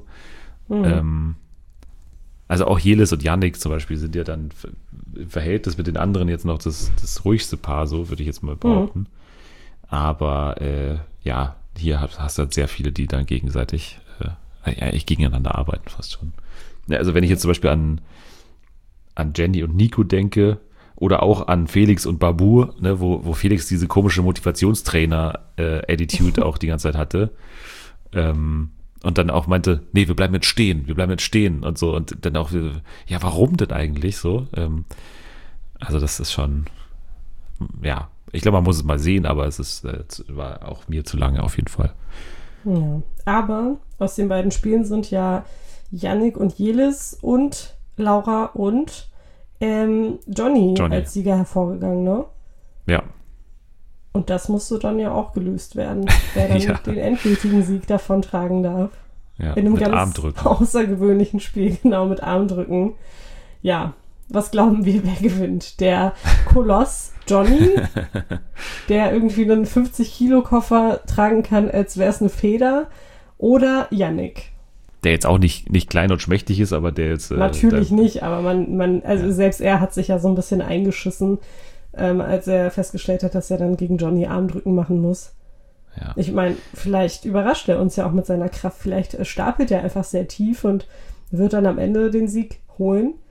Also auch Jelis und Yannick zum Beispiel sind ja dann im Verhältnis mit den anderen jetzt noch das ruhigste Paar, so würde ich jetzt mal behaupten. Aber hier hast du halt sehr viele, die dann gegenseitig gegeneinander arbeiten fast schon. Ja, also wenn ich jetzt zum Beispiel an Jenny und Nico denke oder auch an Felix und Babu, ne, wo Felix diese komische Motivationstrainer-Attitude auch die ganze Zeit hatte und dann auch meinte, nee, wir bleiben jetzt stehen und so und dann auch, ja, warum denn eigentlich so? Also das ist schon, ja, ich glaube, man muss es mal sehen, aber war auch mir zu lange auf jeden Fall. Ja. Aber aus den beiden Spielen sind ja Yannick und Jelis und Laura und Johnny als Sieger hervorgegangen, ne? Ja. Und das musste dann ja auch gelöst werden, wer dann den endgültigen Sieg davontragen darf. Ja, in einem mit ganz Armdrücken. Außergewöhnlichen Spiel, genau, mit Armdrücken. Ja, was glauben wir, wer gewinnt? Der Koloss Johnny, der irgendwie einen 50-Kilo-Koffer tragen kann, als wäre es eine Feder, oder Yannick? Der jetzt auch nicht klein und schmächtig ist, aber der jetzt... Natürlich nicht, aber selbst er hat sich ja so ein bisschen eingeschissen, als er festgestellt hat, dass er dann gegen Johnny Armdrücken machen muss. Ja. Ich meine, vielleicht überrascht er uns ja auch mit seiner Kraft, vielleicht stapelt er einfach sehr tief und wird dann am Ende den Sieg holen.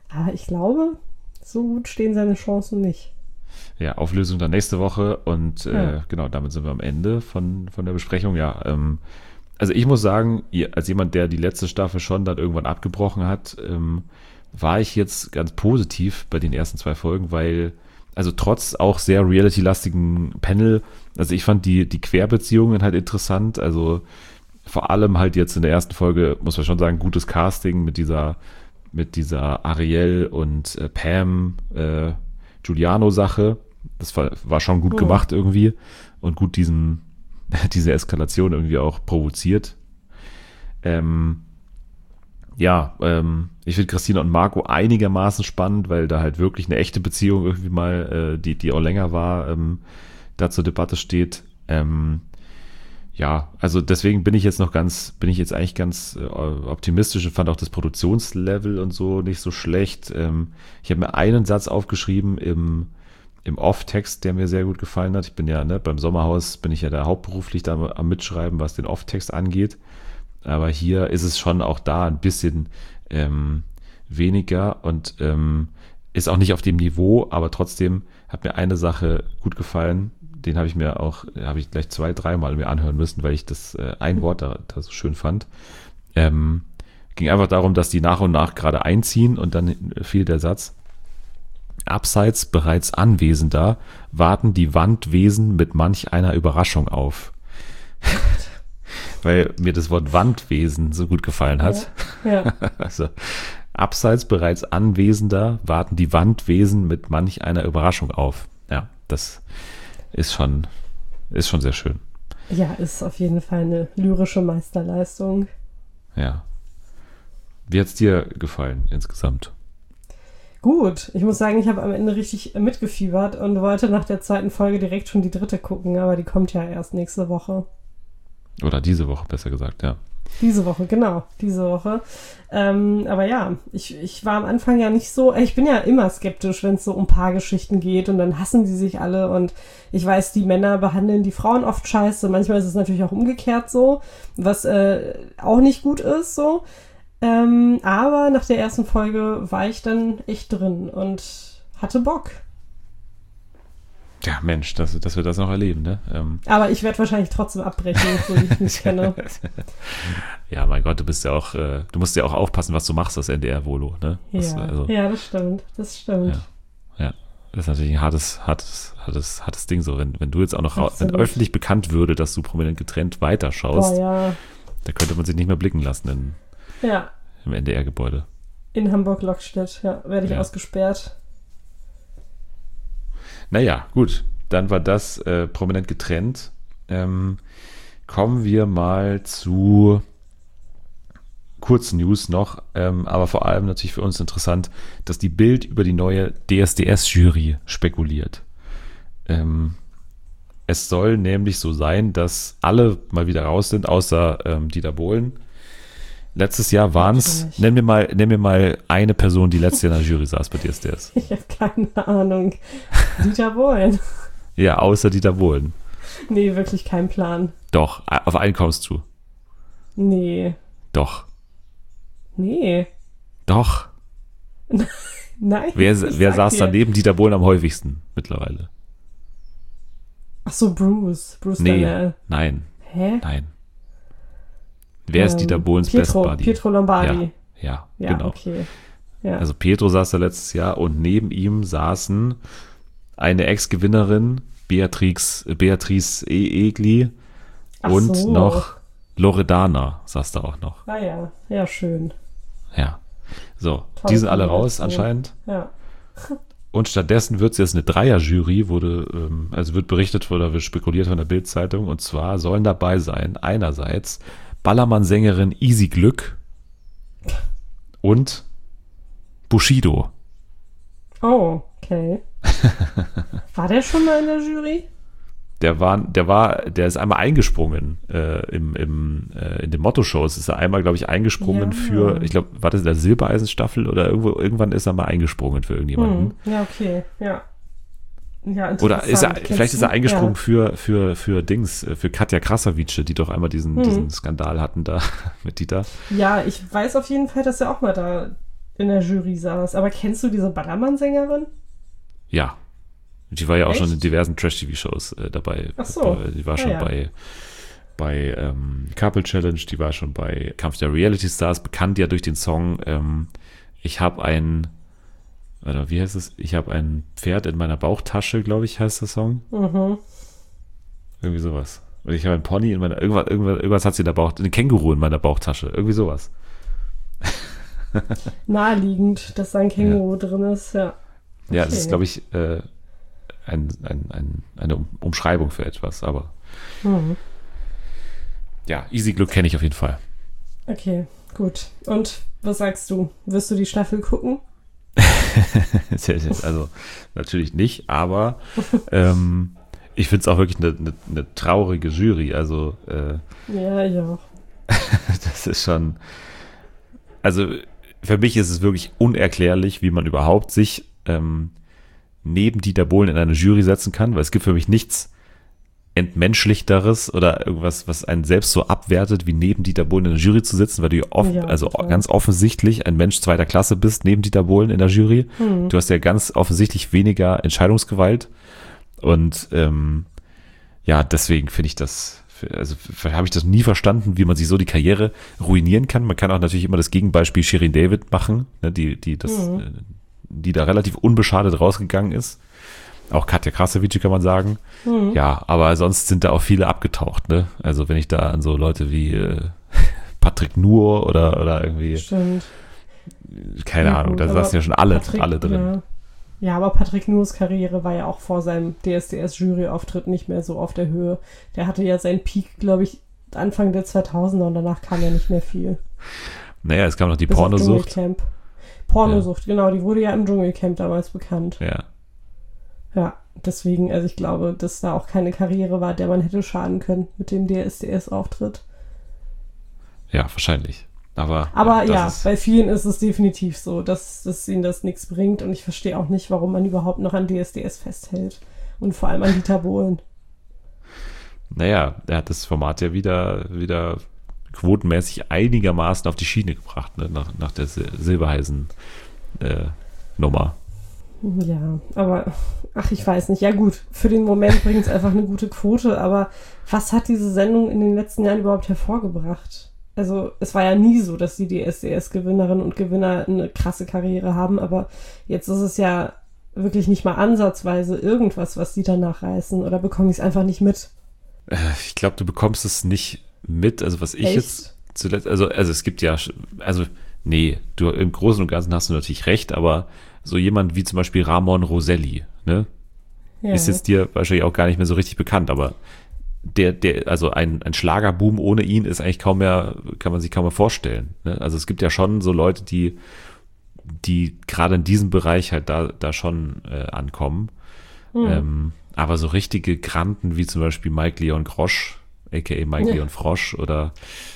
Aber ich glaube, so gut stehen seine Chancen nicht. Ja, Auflösung dann nächste Woche und Ja. genau, damit sind wir am Ende von der Besprechung. Ja, also ich muss sagen, als jemand, der die letzte Staffel schon dann irgendwann abgebrochen hat, war ich jetzt ganz positiv bei den ersten 2 Folgen, weil, also trotz auch sehr reality-lastigen Panel, also ich fand die Querbeziehungen halt interessant, also vor allem halt jetzt in der ersten Folge, muss man schon sagen, gutes Casting mit dieser Ariel und Pam Giuliano-Sache. Das war schon gut gemacht irgendwie und gut diese Eskalation irgendwie auch provoziert. Ich finde Christina und Marco einigermaßen spannend, weil da halt wirklich eine echte Beziehung irgendwie mal, die auch länger war, da zur Debatte steht. Also deswegen bin ich jetzt eigentlich ganz optimistisch und fand auch das Produktionslevel und so nicht so schlecht. Ich habe mir einen Satz aufgeschrieben im Off-Text, der mir sehr gut gefallen hat. Ich bin ja, beim Sommerhaus bin ich ja da hauptberuflich da am Mitschreiben, was den Off-Text angeht. Aber hier ist es schon auch da ein bisschen weniger und ist auch nicht auf dem Niveau, aber trotzdem hat mir eine Sache gut gefallen. Den habe ich gleich 2-3 Mal mir anhören müssen, weil ich das ein Wort da so schön fand. Ging einfach darum, dass die nach und nach gerade einziehen und dann fiel der Satz: Abseits bereits Anwesender warten die Wandwesen mit manch einer Überraschung auf. Weil mir das Wort Wandwesen so gut gefallen hat. Ja. Also, abseits bereits Anwesender warten die Wandwesen mit manch einer Überraschung auf. Ja, das ist schon sehr schön. Ja, ist auf jeden Fall eine lyrische Meisterleistung. Ja. Wie hat's dir gefallen insgesamt? Gut, ich muss sagen, ich habe am Ende richtig mitgefiebert und wollte nach der 2. Folge direkt schon die 3. gucken, aber die kommt ja erst nächste Woche. Oder diese Woche, besser gesagt, ja. Diese Woche, genau, diese Woche. Aber ja, ich war am Anfang ja nicht so, ich bin ja immer skeptisch, wenn es so um Paargeschichten geht und dann hassen die sich alle und ich weiß, die Männer behandeln die Frauen oft scheiße, manchmal ist es natürlich auch umgekehrt so, was auch nicht gut ist so. Aber nach der ersten Folge war ich dann echt drin und hatte Bock. Ja, Mensch, dass wir das noch erleben, ne? Aber ich werde wahrscheinlich trotzdem abbrechen, so wie ich mich kenne. Ja, mein Gott, du musst ja auch aufpassen, was du machst, das NDR-Volo, ne? Ja, das stimmt. Ja, das ist natürlich ein hartes Ding so. Wenn du jetzt auch noch, Absolut. wenn öffentlich bekannt würde, dass du prominent getrennt weiterschaust, Boah, ja. da könnte man sich nicht mehr blicken lassen Ja, im NDR-Gebäude. in Hamburg-Lockstedt, ja, werde ich Ja. ausgesperrt. Naja, gut, dann war das prominent getrennt. Kommen wir mal zu kurzen News noch, aber vor allem natürlich für uns interessant, dass die Bild über die neue DSDS-Jury spekuliert. Es soll nämlich so sein, dass alle mal wieder raus sind, außer Dieter Bohlen. Letztes Jahr waren es, Natürlich. nenn mir mal eine Person, die letztes Jahr in der Jury saß bei DSDS. Ich habe keine Ahnung. Dieter Bohlen. Ja, außer Dieter Bohlen. Nee, wirklich kein Plan. Doch, auf einen kommst du. Nee. Doch. Nee. Doch. Nein. Wer ich saß sag da dir. neben Dieter Bohlen am häufigsten mittlerweile? Ach so, Bruce. Bruce Nee, Darnell. nein. Hä? Wer ist Dieter Bohlens Best Buddy? Pietro Lombardi. Ja, Ja, genau. okay. Ja. Also Pietro saß da letztes Jahr und neben ihm saßen eine Ex-Gewinnerin, Beatrice Egli Ach und so. noch Loredana saß da auch noch. Ah ja, ja, schön. Ja. So, Tolle die sind alle raus Kombination. anscheinend. Ja. Und stattdessen wird es jetzt eine Dreier-Jury, wird berichtet oder wird spekuliert von der Bild-Zeitung. Und zwar sollen dabei sein, einerseits Ballermann-Sängerin Easy Glück und Bushido. Oh, okay. War der schon mal in der Jury? Der ist einmal eingesprungen in den Motto-Shows. Ist er einmal, glaube ich, eingesprungen Ja. für, ich glaube, war das in der Silbereisenstaffel oder irgendwann ist er mal eingesprungen für irgendjemanden. Ja, okay. Ja. Ja, Oder interessant. vielleicht ist er eingesprungen Ja. für Katja Krasavice, die doch einmal diesen Skandal hatten da mit Dieter. Ja, ich weiß auf jeden Fall, dass er auch mal da in der Jury saß. Aber kennst du diese Ballermann-Sängerin? Ja. Die war ja auch Echt? schon in diversen Trash-TV-Shows dabei. Ach so. Die war schon bei Couple Challenge, die war schon bei Kampf der Reality Stars, bekannt ja durch den Song Ich habe ein Pferd in meiner Bauchtasche, glaube ich, heißt der Song. Mhm. Irgendwie sowas. Und ich habe ein Pony in meiner, irgendwas hat sie in der Bauch, ein Känguru in meiner Bauchtasche, irgendwie sowas. Naheliegend, dass da ein Känguru drin ist, ja. Ja, das Okay. ist, glaube ich, eine Umschreibung für etwas, aber Mhm. ja, Easy Glück kenne ich auf jeden Fall. Okay, gut. Und was sagst du? Wirst du die Staffel gucken? Also natürlich nicht, aber ich finde es auch wirklich eine traurige Jury. Also Ja, ja. das ist schon, also für mich ist es wirklich unerklärlich, wie man überhaupt sich neben Dieter Bohlen in eine Jury setzen kann, weil es gibt für mich nichts Entmenschlichteres oder irgendwas, was einen selbst so abwertet, wie neben Dieter Bohlen in der Jury zu sitzen, weil du Ja, total. ganz offensichtlich ein Mensch zweiter Klasse bist neben Dieter Bohlen in der Jury. Mhm. Du hast ja ganz offensichtlich weniger Entscheidungsgewalt und ja, deswegen finde ich das, habe ich das nie verstanden, wie man sich so die Karriere ruinieren kann. Man kann auch natürlich immer das Gegenbeispiel Shirin David machen, ne, die da relativ unbeschadet rausgegangen ist. Auch Katja Krasavice kann man sagen. Mhm. Ja, aber sonst sind da auch viele abgetaucht, ne? Also wenn ich da an so Leute wie Patrick Nuhr oder irgendwie, Stimmt. keine Ja, Ahnung, gut, da aber saßen ja schon alle Patrick, drin. Ja. Ja, aber Patrick Nuhrs Karriere war ja auch vor seinem DSDS-Jury-Auftritt nicht mehr so auf der Höhe. Der hatte ja seinen Peak, glaube ich, Anfang der 2000er und danach kam ja nicht mehr viel. Naja, es kam noch die Bis auf Pornosucht. Dschungelcamp. Pornosucht, genau, die wurde ja im Dschungelcamp damals bekannt. Ja. Ja, deswegen, also ich glaube, dass da auch keine Karriere war, der man hätte schaden können mit dem DSDS-Auftritt. Ja, wahrscheinlich. Aber Aber das ja, ist, bei vielen ist es definitiv so, dass ihnen das nichts bringt und ich verstehe auch nicht, warum man überhaupt noch an DSDS festhält. Und vor allem an Dieter Bohlen. naja, er hat das Format ja wieder quotenmäßig einigermaßen auf die Schiene gebracht, ne? Nach der Silberheisen Nummer. Ja, aber, ach, ich weiß nicht. Ja gut, für den Moment bringt es einfach eine gute Quote, aber was hat diese Sendung in den letzten Jahren überhaupt hervorgebracht? Also es war ja nie so, dass die DSDS-Gewinnerinnen und Gewinner eine krasse Karriere haben, aber jetzt ist es ja wirklich nicht mal ansatzweise irgendwas, was die danach reißen, oder bekomme ich es einfach nicht mit? Ich glaube, du bekommst es nicht mit, also was ich Echt? jetzt zuletzt, also es gibt ja, also nee, du im Großen und Ganzen hast du natürlich recht, aber so jemand wie zum Beispiel Ramon Roselli, ne, Ja. ist jetzt dir wahrscheinlich auch gar nicht mehr so richtig bekannt, aber also ein Schlagerboom ohne ihn ist eigentlich kann man sich kaum mehr vorstellen, ne? Also es gibt ja schon so Leute, die gerade in diesem Bereich halt da schon ankommen. Aber so richtige Granden wie zum Beispiel Mike Leon Grosch, a.k.a. Mike Leon Frosch oder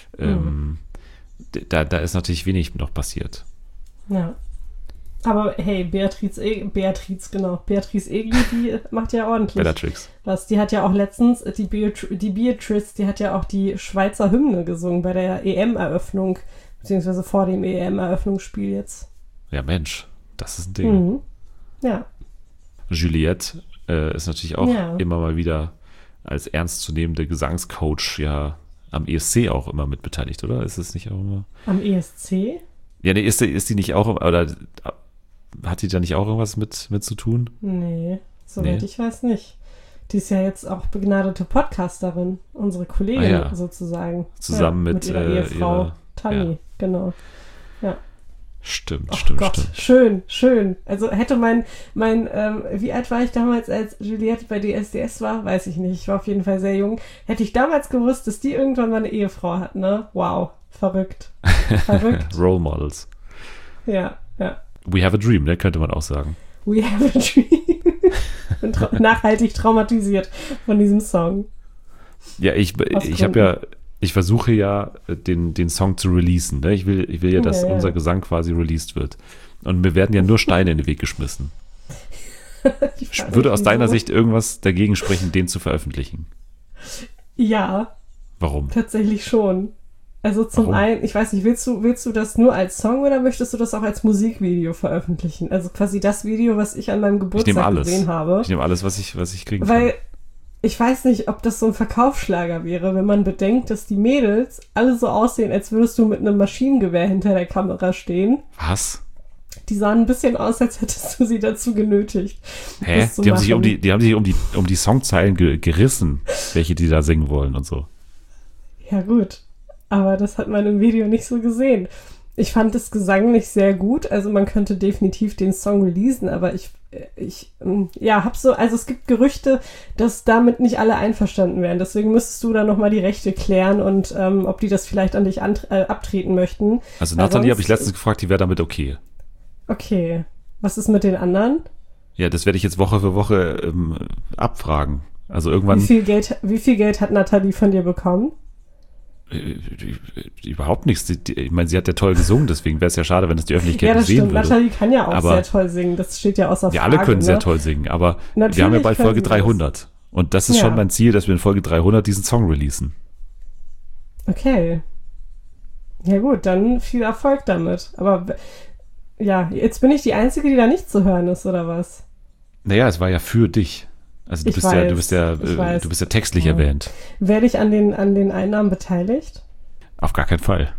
da ist natürlich wenig noch passiert. Ja. Aber hey, Beatrice Egli, die macht ja ordentlich Bellatrix. was. Die hat ja auch letztens, die Beatrice, die hat ja auch die Schweizer Hymne gesungen bei der EM-Eröffnung, beziehungsweise vor dem EM-Eröffnungsspiel jetzt. Ja, Mensch, das ist ein Ding. Mhm. Ja. Juliette ist natürlich auch Ja. immer mal wieder als ernstzunehmende Gesangscoach ja am ESC auch immer mit beteiligt, oder? Ist es nicht auch immer? Am ESC? Ja, nee, ist die nicht auch, oder hat die da nicht auch irgendwas mit zu tun? Nee, soweit Nee. ich weiß nicht. Die ist ja jetzt auch begnadete Podcasterin, unsere Kollegin ja. sozusagen. Zusammen ja, mit ihrer Ehefrau ihrer- Tani, ja. genau. Stimmt, Oh stimmt, Gott, stimmt. schön. Also hätte mein wie alt war ich damals, als Juliette bei DSDS war? Weiß ich nicht. Ich war auf jeden Fall sehr jung. Hätte ich damals gewusst, dass die irgendwann mal eine Ehefrau hat, ne? Wow, verrückt. Verrückt. Role Models. Ja. We have a dream, ne, könnte man auch sagen. We have a dream. Bin nachhaltig traumatisiert von diesem Song. Ja, ich versuche ja, den Song zu releasen. Ne? Ich will ja, dass Ja. unser Gesang quasi released wird. Und mir werden ja nur Steine in den Weg geschmissen. Ich frag Würde mich, aus deiner wieso. Sicht irgendwas dagegen sprechen, den zu veröffentlichen? Ja, Warum? tatsächlich schon. Also zum Warum? einen, ich weiß nicht, willst du das nur als Song oder möchtest du das auch als Musikvideo veröffentlichen? Also quasi das Video, was ich an meinem Ich nehme Geburtstag alles. gesehen habe. Ich nehme alles, was ich kriegen Weil kann. ich weiß nicht, ob das so ein Verkaufsschlager wäre, wenn man bedenkt, dass die Mädels alle so aussehen, als würdest du mit einem Maschinengewehr hinter der Kamera stehen. Was? Die sahen ein bisschen aus, als hättest du sie dazu genötigt. Hä? das zu Die haben sich machen. um die Songzeilen gerissen, welche die da singen wollen und so. Ja gut, aber das hat man im Video nicht so gesehen. Ich fand das gesanglich sehr gut, also man könnte definitiv den Song releasen, aber also es gibt Gerüchte, dass damit nicht alle einverstanden wären. Deswegen müsstest du da nochmal die Rechte klären und ob die das vielleicht an dich abtreten möchten. Also Weil Nathalie habe sonst- ich letztens gefragt, die wäre damit okay. Okay, was ist mit den anderen? Ja, das werde ich jetzt Woche für Woche abfragen. Also irgendwann Wie viel Geld hat Nathalie von dir bekommen? überhaupt nichts. Ich meine, sie hat ja toll gesungen, deswegen wäre es ja schade, wenn es die Öffentlichkeit Ja, nicht das sehen stimmt. würde. Nathalie kann ja auch Aber- sehr toll singen. Das steht ja außer Ja, Frage. alle können sehr ne? toll singen, aber wir haben ja Natürlich bald können Folge sie das. 300. Und das ist Ja. schon mein Ziel, dass wir in Folge 300 diesen Song releasen. Okay. Ja gut, dann viel Erfolg damit. Aber ja, jetzt bin ich die Einzige, die da nicht zu hören ist, oder was? Naja, es war ja für dich. Also du Ich bist weiß, ja ich weiß. du bist ja textlich Ja. erwähnt. Werde ich an den Einnahmen beteiligt? Auf gar keinen Fall.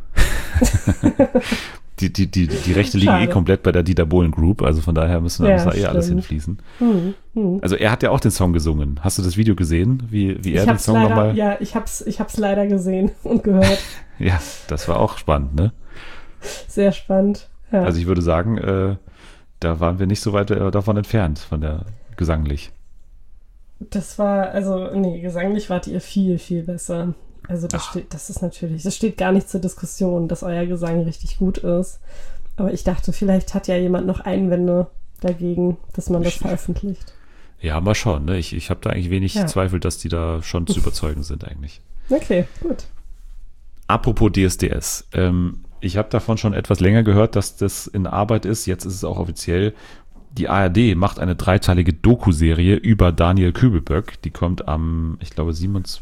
Die Rechte liegen Schade. komplett bei der Dieter Bohlen Group, also von daher muss da alles stimmt. hinfließen. Hm. Also er hat ja auch den Song gesungen. Hast du das Video gesehen, wie er Ich den hab's Song leider, nochmal... ja, ich hab's leider gesehen und gehört. Ja, das war auch spannend, ne? Sehr spannend. Ja. Also ich würde sagen, da waren wir nicht so weit davon entfernt, von der gesanglich. Das war, gesanglich wart ihr viel, viel besser. Also das steht gar nicht zur Diskussion, dass euer Gesang richtig gut ist. Aber ich dachte, vielleicht hat ja jemand noch Einwände dagegen, dass man das veröffentlicht. Ja, mal schauen, ne? Ich habe da eigentlich wenig Ja. Zweifel, dass die da schon zu überzeugen sind eigentlich. Okay, gut. Apropos DSDS, ich habe davon schon etwas länger gehört, dass das in Arbeit ist. Jetzt ist es auch offiziell. Die ARD macht eine 3-teilige Doku-Serie über Daniel Kübelböck. Die kommt am, ich glaube,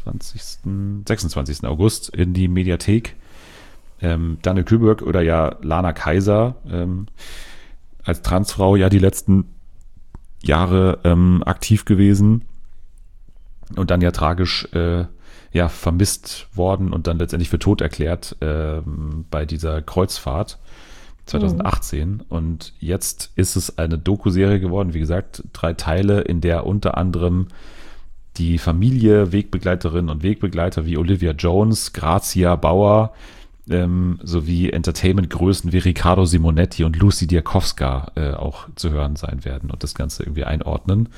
26. August in die Mediathek. Daniel Kübelböck oder ja Lana Kaiser als Transfrau ja die letzten Jahre aktiv gewesen und dann ja tragisch vermisst worden und dann letztendlich für tot erklärt bei dieser Kreuzfahrt 2018. Und jetzt ist es eine Doku-Serie geworden, wie gesagt, 3 Teile, in der unter anderem die Familie, Wegbegleiterinnen und Wegbegleiter wie Olivia Jones, Grazia Bauer sowie Entertainment-Größen wie Riccardo Simonetti und Lucy Diakowska auch zu hören sein werden und das Ganze irgendwie einordnen.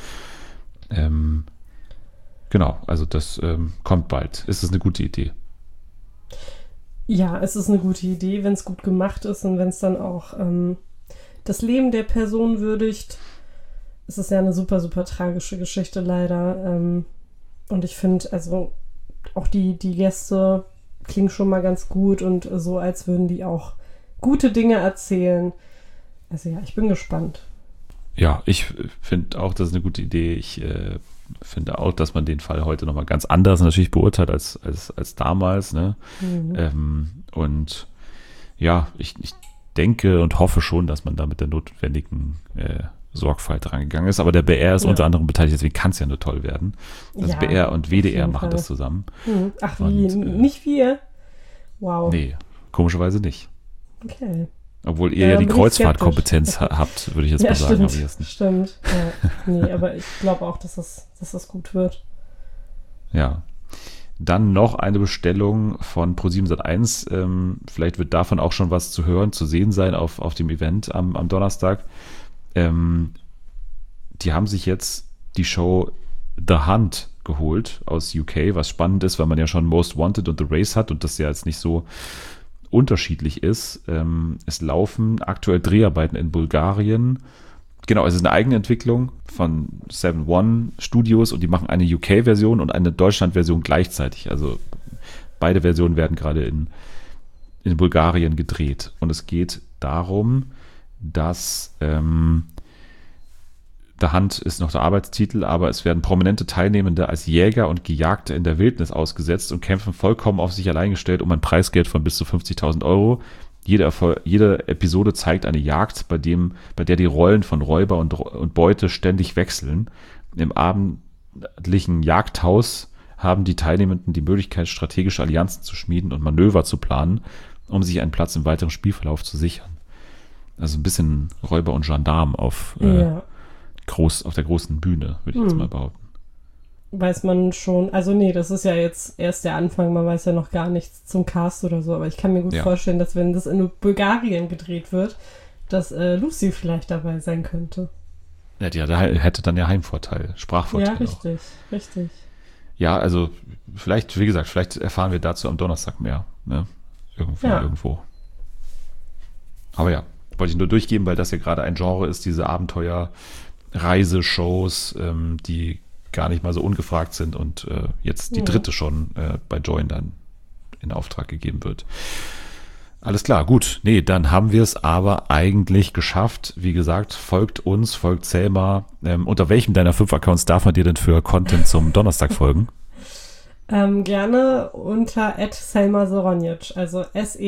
Genau, also das kommt bald. Ist das eine gute Idee? Ja, es ist eine gute Idee, wenn es gut gemacht ist und wenn es dann auch das Leben der Person würdigt. Es ist ja eine super, super tragische Geschichte leider. Und ich finde, also auch die Gäste klingen schon mal ganz gut und so, als würden die auch gute Dinge erzählen. Also ja, ich bin gespannt. Ja, ich finde auch, das ist eine gute Idee. Ich finde auch, dass man den Fall heute nochmal ganz anders natürlich beurteilt als damals. Ne? Und ja, ich denke und hoffe schon, dass man da mit der notwendigen Sorgfalt rangegangen ist. Aber der BR ist unter anderem beteiligt, deswegen kann es ja nur toll werden. Also Ja, BR und auf WDR jeden machen Fall. das zusammen. Ach Und, wie, nicht wir? Wow. Nee, komischerweise nicht. Okay. Obwohl ihr Ja, ja die bin ich Kreuzfahrtkompetenz habt, würde ich jetzt Ja, mal sagen. stimmt. Stimmt. Ja. Nee, aber ich glaube auch, dass das gut wird. Ja. Dann noch eine Bestellung von Pro7 Sat.1. Vielleicht wird davon auch schon was zu hören, zu sehen sein auf dem Event am Donnerstag. Die haben sich jetzt die Show The Hunt geholt aus UK, was spannend ist, weil man ja schon Most Wanted und The Race hat und das ja jetzt nicht so unterschiedlich ist. Es laufen aktuell Dreharbeiten in Bulgarien. Genau, es ist eine eigene Entwicklung von 7-One Studios und die machen eine UK-Version und eine Deutschland-Version gleichzeitig. Also beide Versionen werden gerade in Bulgarien gedreht. Und es geht darum, dass The Hunt ist noch der Arbeitstitel, aber es werden prominente Teilnehmende als Jäger und Gejagte in der Wildnis ausgesetzt und kämpfen vollkommen auf sich allein gestellt um ein Preisgeld von bis zu 50.000 Euro. Jede Episode zeigt eine Jagd, bei der die Rollen von Räuber und Beute ständig wechseln. Im abendlichen Jagdhaus haben die Teilnehmenden die Möglichkeit, strategische Allianzen zu schmieden und Manöver zu planen, um sich einen Platz im weiteren Spielverlauf zu sichern. Also ein bisschen Räuber und Gendarm auf der großen Bühne, würde ich jetzt mal behaupten. Weiß man schon, also nee, das ist ja jetzt erst der Anfang, man weiß ja noch gar nichts zum Cast oder so, aber ich kann mir gut vorstellen, dass wenn das in Bulgarien gedreht wird, dass Lucy vielleicht dabei sein könnte. Ja, da hätte dann ja Heimvorteil, Sprachvorteil. Ja, richtig. Ja, also vielleicht, wie gesagt, vielleicht erfahren wir dazu am Donnerstag mehr, ne? Irgendwo. Aber ja, wollte ich nur durchgeben, weil das ja gerade ein Genre ist, diese Abenteuer-Reiseshows, die gar nicht mal so ungefragt sind und jetzt die dritte schon bei Join dann in Auftrag gegeben wird. Alles klar, gut. Nee, dann haben wir es aber eigentlich geschafft. Wie gesagt, folgt uns, folgt Selma. Unter welchem deiner 5 Accounts darf man dir denn für Content zum Donnerstag folgen? Gerne unter @selmazoronic, also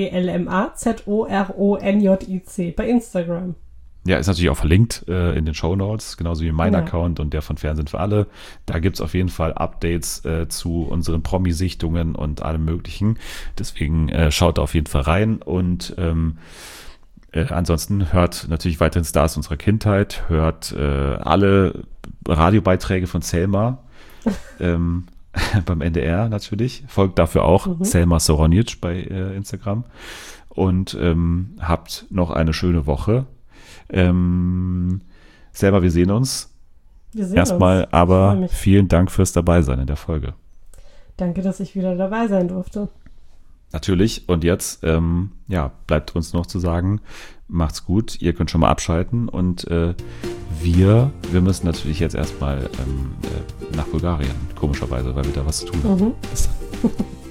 SELMAZORONJIC bei Instagram. Ja, ist natürlich auch verlinkt in den Shownotes, genauso wie mein Account und der von Fernsehen für alle. Da gibt's auf jeden Fall Updates zu unseren Promi-Sichtungen und allem Möglichen. Deswegen schaut da auf jeden Fall rein und ansonsten hört natürlich weiterhin Stars unserer Kindheit, hört alle Radiobeiträge von Selma beim NDR natürlich. Folgt dafür auch Selma Soronic bei Instagram und habt noch eine schöne Woche. Selber, wir sehen uns. Erstmal aber vielen Dank fürs Dabeisein in der Folge. Danke, dass ich wieder dabei sein durfte. Natürlich. Und jetzt, bleibt uns noch zu sagen, macht's gut. Ihr könnt schon mal abschalten. Und wir müssen natürlich jetzt erstmal nach Bulgarien, komischerweise, weil wir da was zu tun haben. Bis dann.